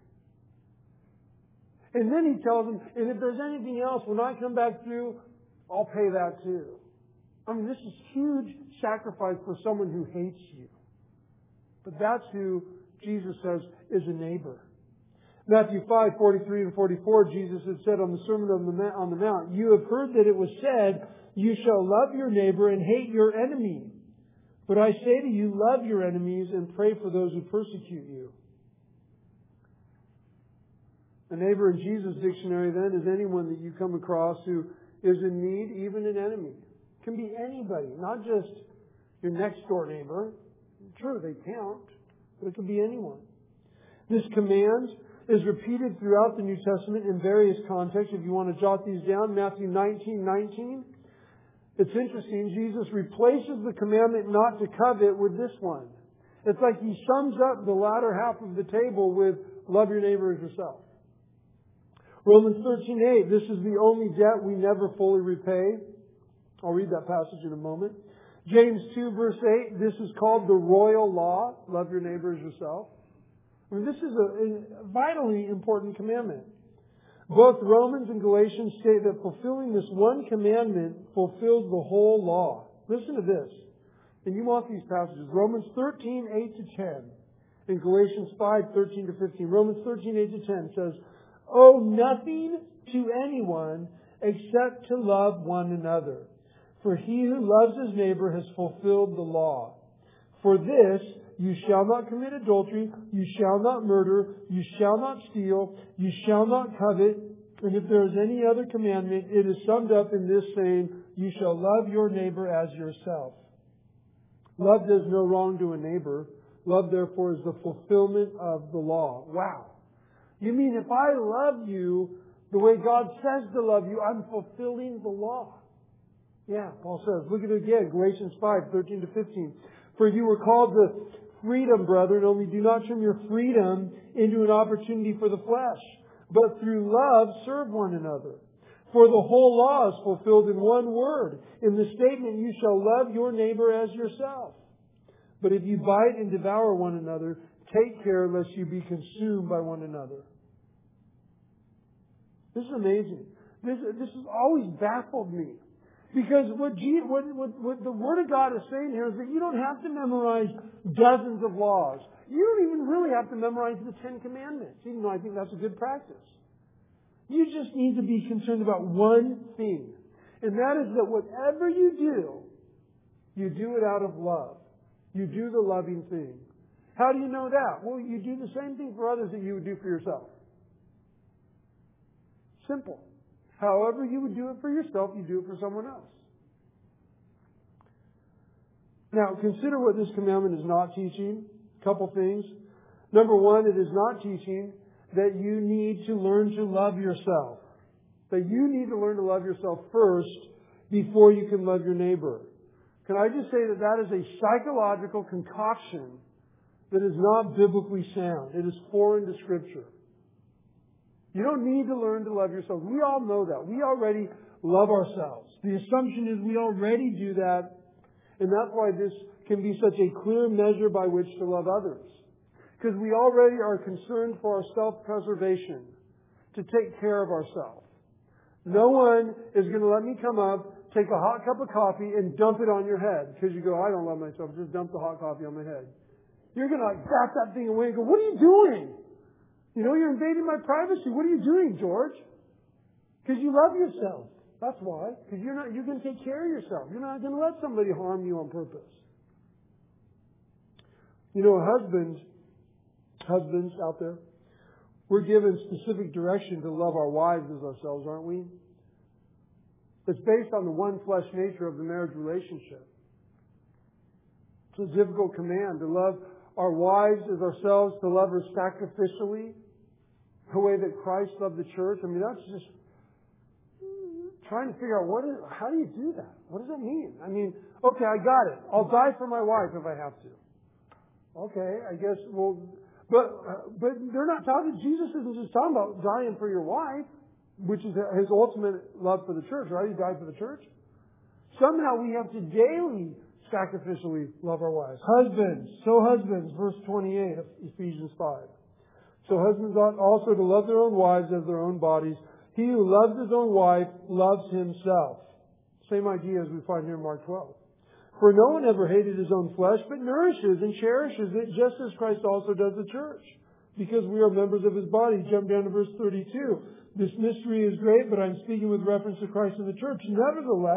And then he tells him, and if there's anything else, when I come back through, I'll pay that too. I mean, this is huge sacrifice for someone who hates you. But that's who Jesus says is a neighbor. Matthew five, forty-three and forty-four, Jesus had said on the Sermon on the Mount, you have heard that it was said, you shall love your neighbor and hate your enemy. But I say to you, love your enemies and pray for those who persecute you. A neighbor in Jesus' dictionary then is anyone that you come across who is in need, even an enemy. It can be anybody, not just your next door neighbor. True, they count, but it could be anyone. This command is repeated throughout the New Testament in various contexts. If you want to jot these down, Matthew nineteen nineteen. It's interesting. Jesus replaces the commandment not to covet with this one. It's like He sums up the latter half of the table with love your neighbor as yourself. Romans thirteen eight. This is the only debt we never fully repay. I'll read that passage in a moment. James two verse eight. This is called the royal law. Love your neighbor as yourself. I mean, this is a, a vitally important commandment. Both Romans and Galatians state that fulfilling this one commandment fulfills the whole law. Listen to this. And you want these passages. Romans thirteen eight to ten. And Galatians five thirteen to fifteen. Romans thirteen eight to ten says, owe nothing to anyone except to love one another. For he who loves his neighbor has fulfilled the law. For this, you shall not commit adultery, you shall not murder, you shall not steal, you shall not covet, and if there is any other commandment, it is summed up in this saying, you shall love your neighbor as yourself. Love does no wrong to a neighbor. Love, therefore, is the fulfillment of the law. Wow. You mean if I love you the way God says to love you, I'm fulfilling the law? Yeah, Paul says. Look at it again, Galatians five thirteen to fifteen. For you were called to freedom, brethren, only do not turn your freedom into an opportunity for the flesh, but through love serve one another. For the whole law is fulfilled in one word, in the statement, you shall love your neighbor as yourself. But if you bite and devour one another, take care lest you be consumed by one another. This is amazing. This, this has always baffled me. Because what, Jesus, what, what, what the Word of God is saying here is that you don't have to memorize dozens of laws. You don't even really have to memorize the Ten Commandments, even though I think that's a good practice. You just need to be concerned about one thing. And that is that whatever you do, you do it out of love. You do the loving thing. How do you know that? Well, you do the same thing for others that you would do for yourself. Simple. However you would do it for yourself, you do it for someone else. Now, consider what this commandment is not teaching. A couple things. Number one, it is not teaching that you need to learn to love yourself. That you need to learn to love yourself first before you can love your neighbor. Can I just say that that is a psychological concoction that is not biblically sound. It is foreign to Scripture. You don't need to learn to love yourself. We all know that. We already love ourselves. The assumption is we already do that, and that's why this can be such a clear measure by which to love others. Because we already are concerned for our self-preservation, to take care of ourselves. No one is going to let me come up, take a hot cup of coffee, and dump it on your head. Because you go, I don't love myself, just dump the hot coffee on my head. You're going to like bat that thing away and go, what are you doing? You know, you're invading my privacy. What are you doing, George? Because you love yourself. That's why. Because you're not, you're going to take care of yourself. You're not going to let somebody harm you on purpose. You know, husbands, husbands out there, we're given specific direction to love our wives as ourselves, aren't we? It's based on the one flesh nature of the marriage relationship. It's a difficult command to love our wives as ourselves, to love her sacrificially, the way that Christ loved the church. I mean, that's just trying to figure out what is, how do you do that? What does that mean? I mean, okay, I got it. I'll die for my wife if I have to. Okay, I guess, well, but, uh, but they're not talking, Jesus isn't just talking about dying for your wife, which is his ultimate love for the church, right? He died for the church. Somehow we have to daily sacrificially love our wives. Husbands, so husbands, verse twenty-eight of Ephesians five. So husbands ought also to love their own wives as their own bodies. He who loves his own wife loves himself. Same idea as we find here in Mark twelve. For no one ever hated his own flesh, but nourishes and cherishes it, just as Christ also does the church, because we are members of his body. Jump down to verse thirty-two. This mystery is great, but I'm speaking with reference to Christ and the church. Nevertheless,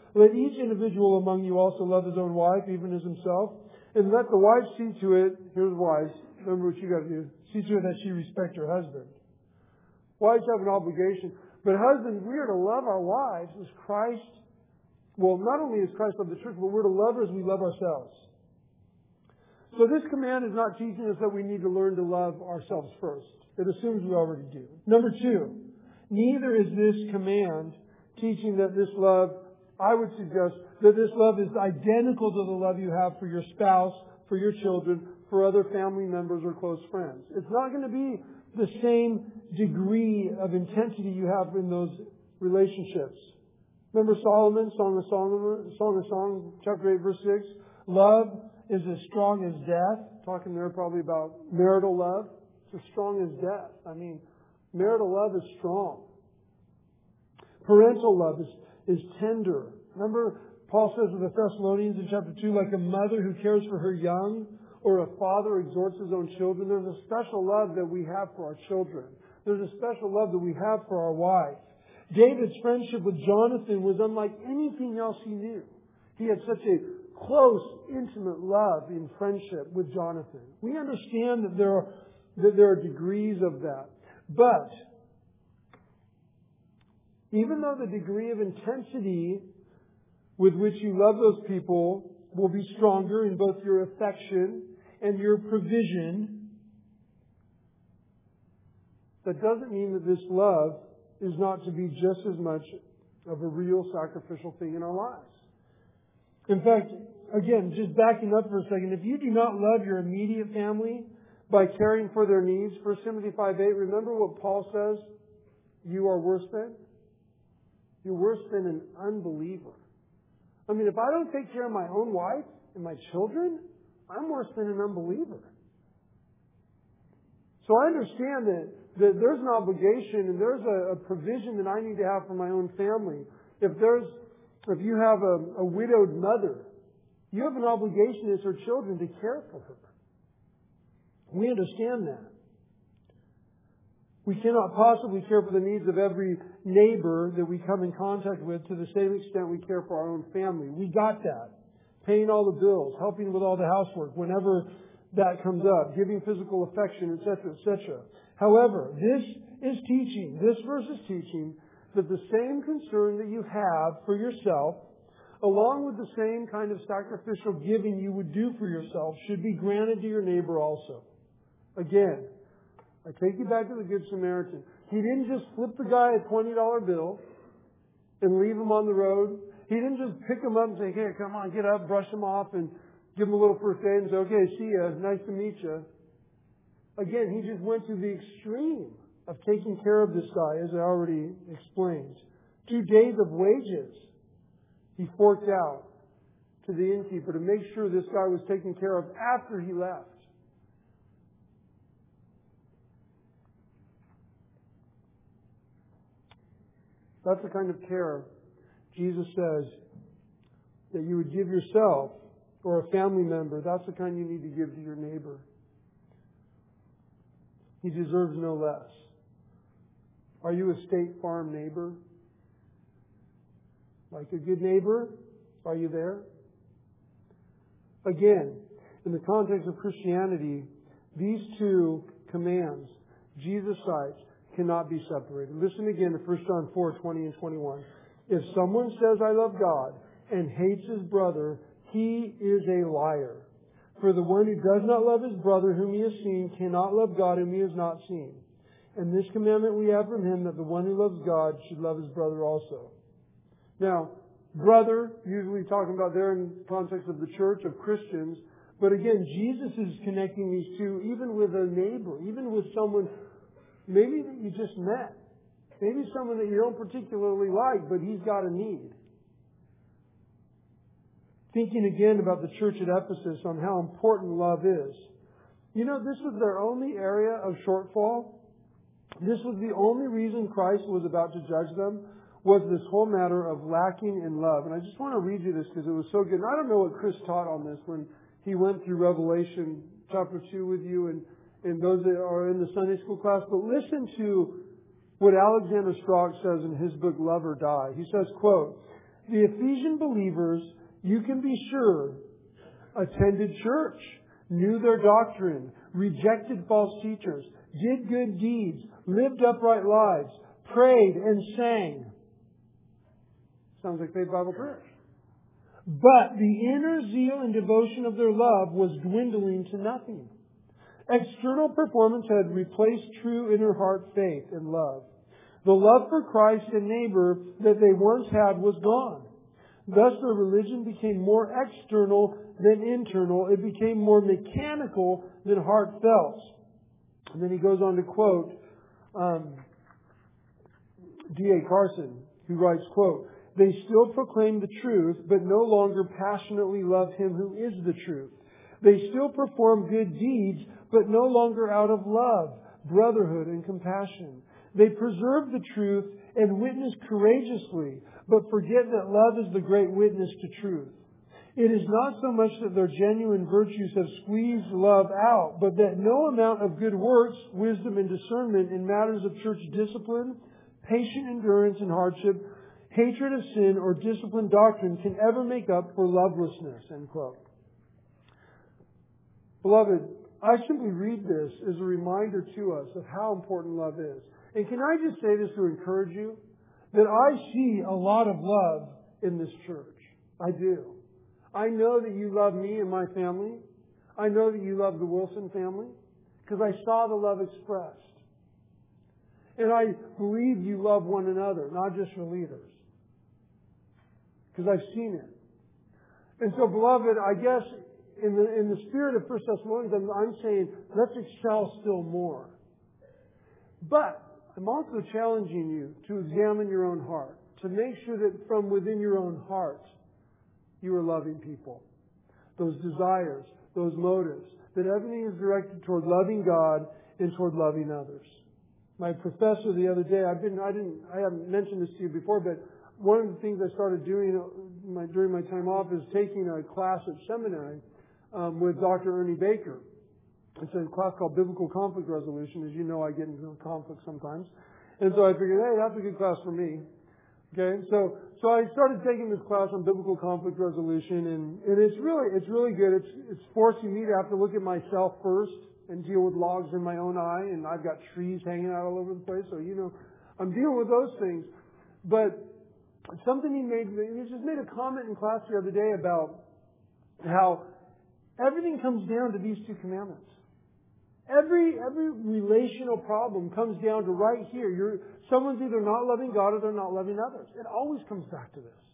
Let each individual among you also love his own wife, even as himself. And let the wife see to it, here's wives, remember what you got to do, see to it that she respect her husband. Wives have an obligation. But husbands, we are to love our wives as Christ, well, not only as Christ loved the church, but we're to love her as we love ourselves. So this command is not teaching us that we need to learn to love ourselves first. It assumes we already do. Number two, neither is this command teaching that this love, I would suggest that this love is identical to the love you have for your spouse, for your children, for other family members or close friends. It's not going to be the same degree of intensity you have in those relationships. Remember Solomon, Song of Solomon, Song of Songs, chapter eight, verse six? Love is as strong as death. Talking there probably about marital love. It's as strong as death. I mean, marital love is strong. Parental love is, is tender. Remember, Paul says to the Thessalonians in chapter two, like a mother who cares for her young, or a father exhorts his own children. There's a special love that we have for our children. There's a special love that we have for our wife. David's friendship with Jonathan was unlike anything else he knew. He had such a close, intimate love in friendship with Jonathan. We understand that there are, that there are degrees of that. But even though the degree of intensity with which you love those people will be stronger in both your affection and your provision, that doesn't mean that this love is not to be just as much of a real sacrificial thing in our lives. In fact, again, just backing up for a second, if you do not love your immediate family by caring for their needs, First Timothy five eight, remember what Paul says? You are worse than? You're worse than an unbeliever. I mean, if I don't take care of my own wife and my children, I'm worse than an unbeliever. So I understand that, that there's an obligation and there's a, a provision that I need to have for my own family. If there's, if you have a, a widowed mother, you have an obligation as her children to care for her. We understand that. We cannot possibly care for the needs of every neighbor that we come in contact with to the same extent we care for our own family. We got that. Paying all the bills, helping with all the housework whenever that comes up, giving physical affection, et cetera, et cetera. However, this is teaching, this verse is teaching that the same concern that you have for yourself, along with the same kind of sacrificial giving you would do for yourself, should be granted to your neighbor also. Again, I take you back to the Good Samaritan. He didn't just flip the guy a twenty dollar bill and leave him on the road. He didn't just pick him up and say, hey, come on, get up, brush him off, and give him a little first aid and say, okay, see ya, nice to meet you. Again, he just went to the extreme of taking care of this guy, as I already explained. Two days of wages he forked out to the innkeeper to make sure this guy was taken care of after he left. That's the kind of care Jesus says that you would give yourself or a family member. That's the kind you need to give to your neighbor. He deserves no less. Are you a State Farm neighbor? Like a good neighbor? Are you there? Again, in the context of Christianity, these two commands Jesus cites cannot be separated. Listen again to First John four, twenty and twenty-one. If someone says, I love God, and hates his brother, he is a liar. For the one who does not love his brother whom he has seen cannot love God whom he has not seen. And this commandment we have from him, that the one who loves God should love his brother also. Now, brother, usually talking about there in the context of the church, of Christians. But again, Jesus is connecting these two even with a neighbor, even with someone maybe that you just met. Maybe someone that you don't particularly like, but he's got a need. Thinking again about the church at Ephesus on how important love is. You know, this was their only area of shortfall. This was the only reason Christ was about to judge them, was this whole matter of lacking in love. And I just want to read you this because it was so good. And I don't know what Chris taught on this when he went through Revelation chapter two with you and, and those that are in the Sunday school class. But listen to what Alexander Strauch says in his book, Love or Die. He says, quote, The Ephesian believers, you can be sure, attended church, knew their doctrine, rejected false teachers, did good deeds, lived upright lives, prayed and sang. Sounds like Faith Bible Church. But the inner zeal and devotion of their love was dwindling to nothing. External performance had replaced true inner heart faith and love. The love for Christ and neighbor that they once had was gone. Thus their religion became more external than internal. It became more mechanical than heartfelt. And then he goes on to quote um, D A Carson, who writes, quote, "They still proclaim the truth, but no longer passionately love Him who is the truth. They still perform good deeds, but no longer out of love, brotherhood, and compassion. They preserve the truth and witness courageously, but forget that love is the great witness to truth. It is not so much that their genuine virtues have squeezed love out, but that no amount of good works, wisdom, and discernment in matters of church discipline, patient endurance in hardship, hatred of sin, or disciplined doctrine can ever make up for lovelessness." End quote. Beloved, I simply read this as a reminder to us of how important love is. And can I just say this to encourage you? That I see a lot of love in this church. I do. I know that you love me and my family. I know that you love the Wilson family because I saw the love expressed. And I believe you love one another, not just your leaders. Because I've seen it. And so, beloved, I guess in the in the spirit of First Thessalonians, I'm, I'm saying let's excel still more. But I'm also challenging you to examine your own heart, to make sure that from within your own heart, you are loving people. Those desires, those motives, that everything is directed toward loving God and toward loving others. My professor the other day, I've been, I didn't, I haven't mentioned this to you before, but one of the things I started doing my, during my time off is taking a class at seminary um, with Doctor Ernie Baker. It's a class called Biblical Conflict Resolution. As you know, I get into conflict sometimes. And so I figured, hey, that's a good class for me. Okay, so so I started taking this class on biblical conflict resolution, and, and it's really it's really good. It's it's forcing me to have to look at myself first and deal with logs in my own eye, and I've got trees hanging out all over the place. So you know, I'm dealing with those things. But something he made, he just made a comment in class the other day about how everything comes down to these two commandments. Every every relational problem comes down to right here. You're, someone's either not loving God or they're not loving others. It always comes back to this.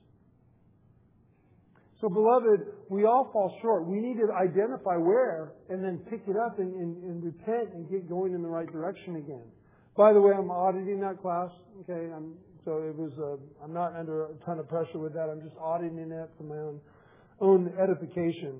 So, beloved, we all fall short. We need to identify where and then pick it up and, and, and repent and get going in the right direction again. By the way, I'm auditing that class. Okay, I'm, so it was. Uh, I'm not under a ton of pressure with that. I'm just auditing it for my own own edification.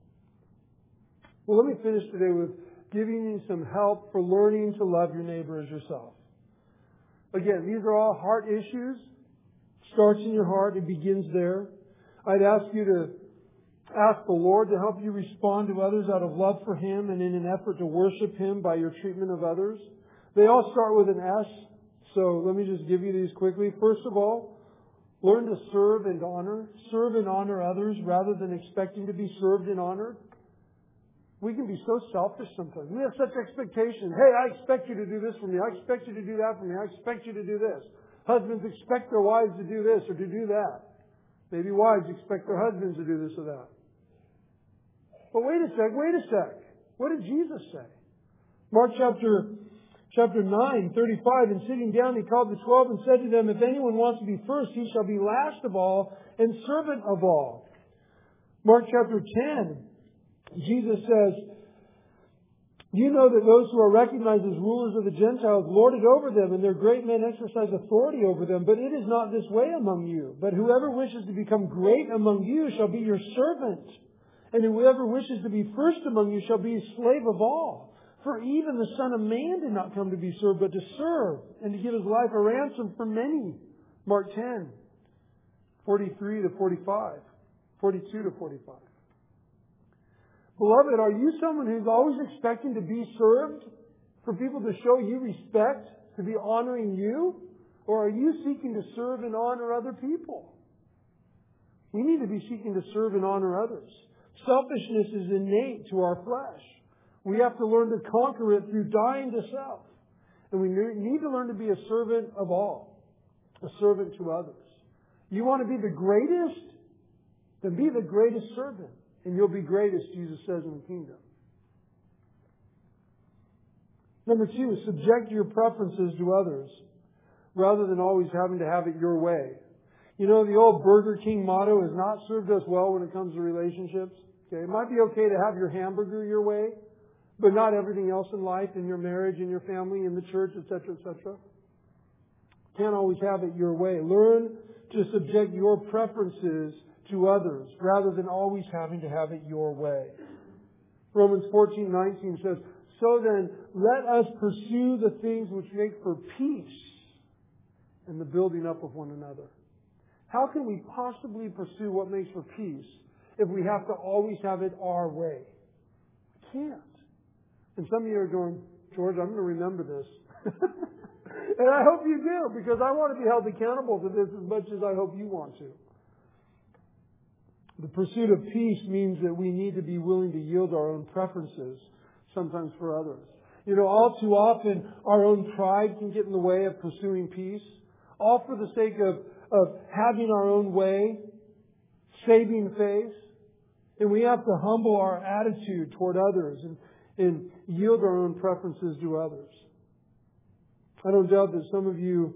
Well, let me finish today with giving you some help for learning to love your neighbor as yourself. Again, these are all heart issues. Starts in your heart. It begins there. I'd ask you to ask the Lord to help you respond to others out of love for Him and in an effort to worship Him by your treatment of others. They all start with an S, so let me just give you these quickly. First of all, learn to serve and honor. Serve and honor others rather than expecting to be served and honored. We can be so selfish sometimes. We have such expectations. Hey, I expect you to do this for me. I expect you to do that for me. I expect you to do this. Husbands expect their wives to do this or to do that. Maybe wives expect their husbands to do this or that. But wait a sec, wait a sec. What did Jesus say? Mark chapter, chapter nine, thirty-five, and sitting down he called the twelve and said to them, if anyone wants to be first, he shall be last of all and servant of all. Mark chapter ten, Jesus says, you know that those who are recognized as rulers of the Gentiles lord it over them, and their great men exercise authority over them. But it is not this way among you. But whoever wishes to become great among you shall be your servant. And whoever wishes to be first among you shall be a slave of all. For even the Son of Man did not come to be served, but to serve, and to give His life a ransom for many. Mark ten, forty-three to forty-five, forty-two to forty-five. Beloved, are you someone who's always expecting to be served? For people to show you respect? To be honoring you? Or are you seeking to serve and honor other people? We need to be seeking to serve and honor others. Selfishness is innate to our flesh. We have to learn to conquer it through dying to self. And we need to learn to be a servant of all, a servant to others. You want to be the greatest? Then be the greatest servant. And you'll be greatest, Jesus says, in the kingdom. Number two, subject your preferences to others rather than always having to have it your way. You know, the old Burger King motto has not served us well when it comes to relationships. Okay, it might be okay to have your hamburger your way, but not everything else in life, in your marriage, in your family, in the church, et cetera, et cetera. Can't always have it your way. Learn to subject your preferences to others rather than always having to have it your way. Romans fourteen nineteen says, "So then, let us pursue the things which make for peace and the building up of one another." How can we possibly pursue what makes for peace if we have to always have it our way? We can't. And some of you are going, "George, I'm going to remember this." And I hope you do, because I want to be held accountable to this as much as I hope you want to. The pursuit of peace means that we need to be willing to yield our own preferences, sometimes for others. You know, all too often, our own pride can get in the way of pursuing peace, all for the sake of, of having our own way, saving face. And we have to humble our attitude toward others and, and yield our own preferences to others. I don't doubt that some of you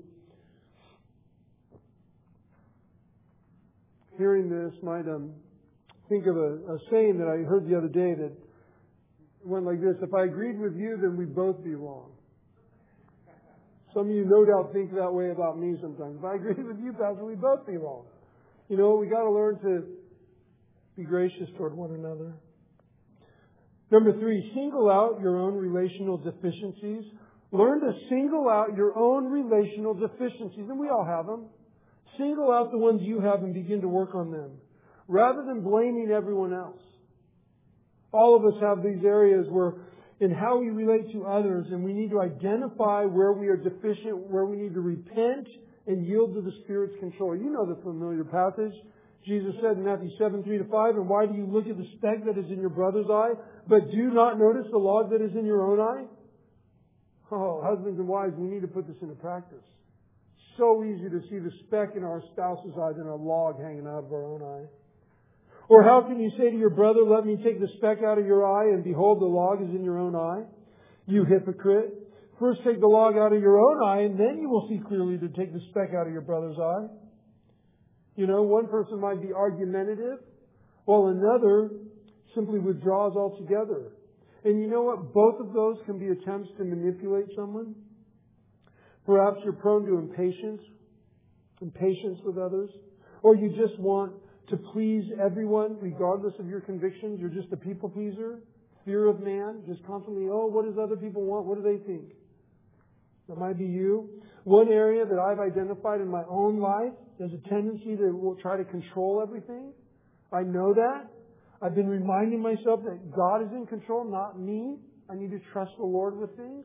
hearing this might um, think of a, a saying that I heard the other day that went like this: if I agreed with you, then we'd both be wrong. Some of you no doubt think that way about me sometimes. If I agreed with you, Pastor, we'd both be wrong. You know, we got to learn to be gracious toward one another. Number three, single out your own relational deficiencies. Learn to single out your own relational deficiencies, and we all have them. Single out the ones you have and begin to work on them, rather than blaming everyone else. All of us have these areas where, in how we relate to others, and we need to identify where we are deficient, where we need to repent and yield to the Spirit's control. You know the familiar passage. Jesus said in Matthew seven, three to five, "And why do you look at the speck that is in your brother's eye, but do not notice the log that is in your own eye?" Oh, husbands and wives, we need to put this into practice. So easy to see the speck in our spouse's eye than a log hanging out of our own eye. Or how can you say to your brother, "Let me take the speck out of your eye," and behold, the log is in your own eye? You hypocrite. First take the log out of your own eye, and then you will see clearly to take the speck out of your brother's eye. You know, one person might be argumentative, while another simply withdraws altogether. And you know what? Both of those can be attempts to manipulate someone. Perhaps you're prone to impatience, impatience with others, or you just want to please everyone regardless of your convictions. You're just a people pleaser, fear of man, just constantly, oh, what does other people want? What do they think? That might be you. One area that I've identified in my own life, there's a tendency to try to control everything. I know that. I've been reminding myself that God is in control, not me. I need to trust the Lord with things.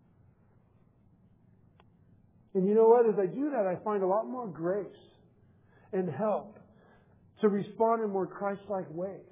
And you know what? As I do that, I find a lot more grace and help to respond in more Christ-like ways.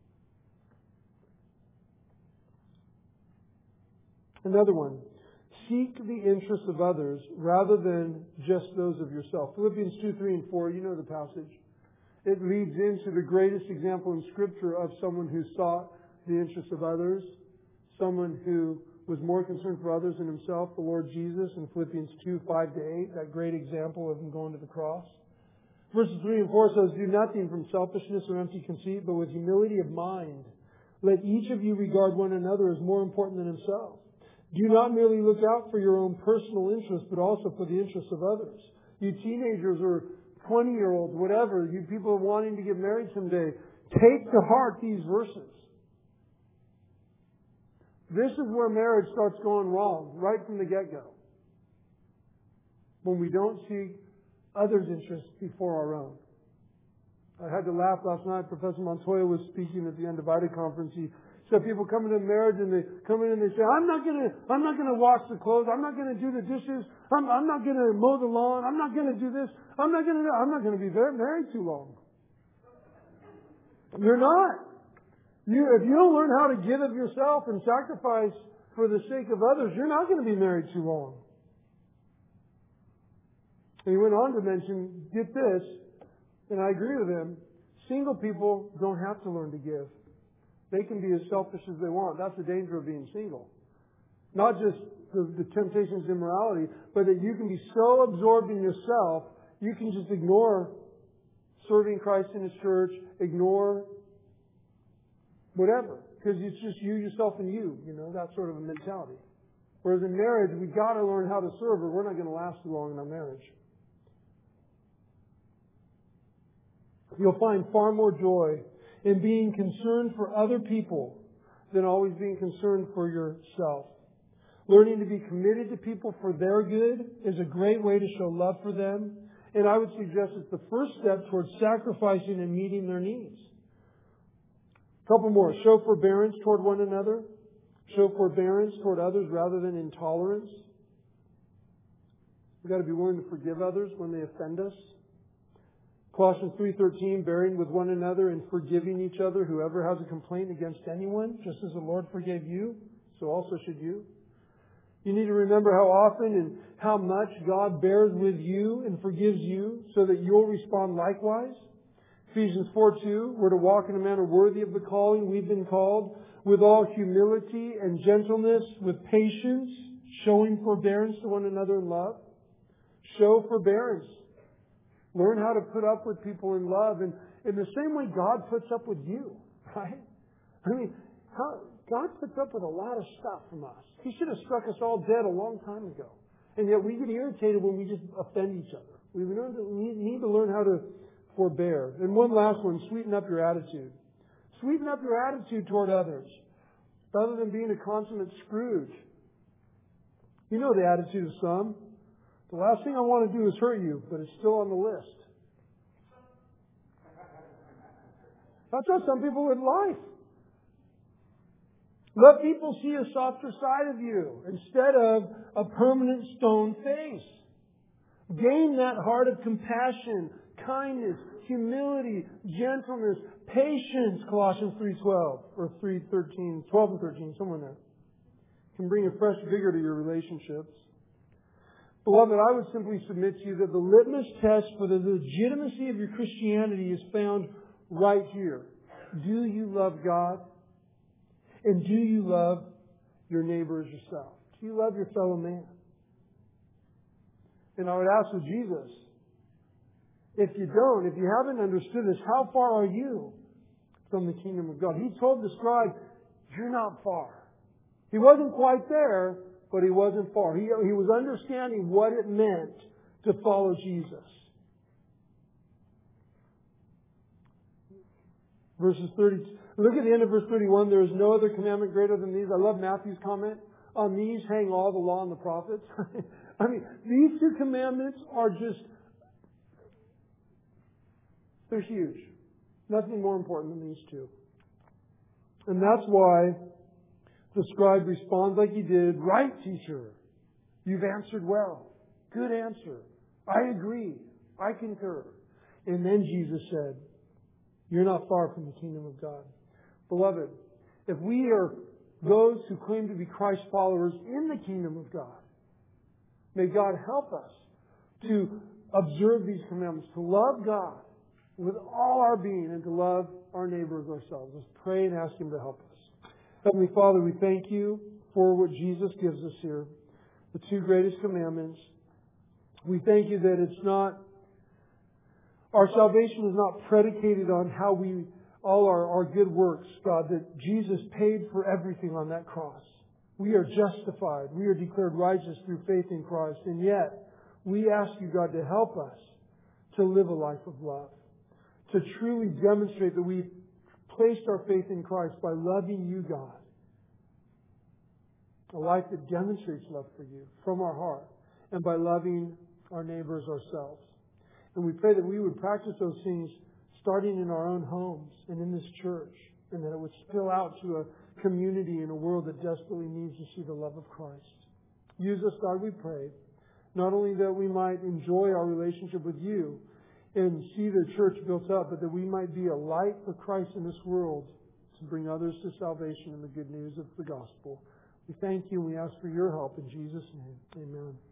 Another one. Seek the interests of others rather than just those of yourself. Philippians two, three, and four, you know the passage. It leads into the greatest example in Scripture of someone who sought the interests of others, someone who was more concerned for others than himself, the Lord Jesus, in Philippians two, five to eight, that great example of him going to the cross. Verses three and four says, "Do nothing from selfishness or empty conceit, but with humility of mind. Let each of you regard one another as more important than himself. Do not merely look out for your own personal interests, but also for the interests of others." You teenagers or twenty-year-olds, whatever, you people wanting to get married someday, take to heart these verses. This is where marriage starts going wrong, right from the get-go. When we don't seek others' interests before our own. I had to laugh last night. Professor Montoya was speaking at the Undivided Conference. He said people come into marriage and they come in and they say, I'm not going to I'm not going to wash the clothes. I'm not going to do the dishes. I'm, I'm not going to mow the lawn. I'm not going to do this. I'm not going to I'm not going to be very married too long. You're not. You, if you don't learn how to give of yourself and sacrifice for the sake of others, you're not going to be married too long. And he went on to mention, get this, and I agree with him, single people don't have to learn to give. They can be as selfish as they want. That's the danger of being single. Not just the, the temptations of immorality, but that you can be so absorbed in yourself, you can just ignore serving Christ in His church, ignore whatever. Because it's just you, yourself, and you. You know, that sort of a mentality. Whereas in marriage, we've got to learn how to serve or we're not going to last too long in our marriage. You'll find far more joy in being concerned for other people than always being concerned for yourself. Learning to be committed to people for their good is a great way to show love for them. And I would suggest it's the first step towards sacrificing and meeting their needs. A couple more. Show forbearance toward one another. Show forbearance toward others rather than intolerance. We've got to be willing to forgive others when they offend us. Colossians three thirteen, bearing with one another and forgiving each other, whoever has a complaint against anyone, just as the Lord forgave you, so also should you. You need to remember how often and how much God bears with you and forgives you so that you'll respond likewise. Ephesians four two, we're to walk in a manner worthy of the calling we've been called, with all humility and gentleness, with patience, showing forbearance to one another in love. Show forbearance. Learn how to put up with people in love, and in the same way God puts up with you, right? I mean, how, God puts up with a lot of stuff from us. He should have struck us all dead a long time ago. And yet we get irritated when we just offend each other. We need to learn how to forbear. And one last one, sweeten up your attitude. Sweeten up your attitude toward others, rather than being a consummate Scrooge. You know the attitude of some. The last thing I want to do is hurt you, but it's still on the list. That's how some people live life. Let people see a softer side of you instead of a permanent stone face. Gain that heart of compassion, kindness, humility, gentleness, patience, Colossians three twelve or three thirteen, twelve and thirteen, somewhere in there. Can bring a fresh vigor to your relationships. Beloved, I would simply submit to you that the litmus test for the legitimacy of your Christianity is found right here. Do you love God? And do you love your neighbor as yourself? Do you love your fellow man? And I would ask with Jesus, if you don't, if you haven't understood this, how far are you from the kingdom of God? He told the scribe, you're not far. He wasn't quite there, but he wasn't far. He, he was understanding what it meant to follow Jesus. Verses thirty. Look at the end of verse thirty-one. There is no other commandment greater than these. I love Matthew's comment. On these hang all the law and the prophets. I mean, these two commandments are just, they're huge. Nothing more important than these two. And that's why the scribe responds like he did. Right, teacher. You've answered well. Good answer. I agree. I concur. And then Jesus said, you're not far from the kingdom of God. Beloved, if we are those who claim to be Christ followers in the kingdom of God, may God help us to observe these commandments, to love God with all our being and to love our neighbors ourselves. Let's pray and ask Him to help us. Heavenly Father, we thank You for what Jesus gives us here, the two greatest commandments. We thank You that it's not, our salvation is not predicated on how we, all our, our good works, God, that Jesus paid for everything on that cross. We are justified. We are declared righteous through faith in Christ. And yet, we ask You, God, to help us to live a life of love, to truly demonstrate that we've placed our faith in Christ by loving You, God. A life that demonstrates love for You from our heart and by loving our neighbors ourselves. And we pray that we would practice those things starting in our own homes and in this church, and that it would spill out to a community in a world that desperately needs to see the love of Christ. Use us, God, we pray, not only that we might enjoy our relationship with You and see the church built up, but that we might be a light for Christ in this world to bring others to salvation and the good news of the gospel. We thank you and we ask for your help in Jesus' name. Amen.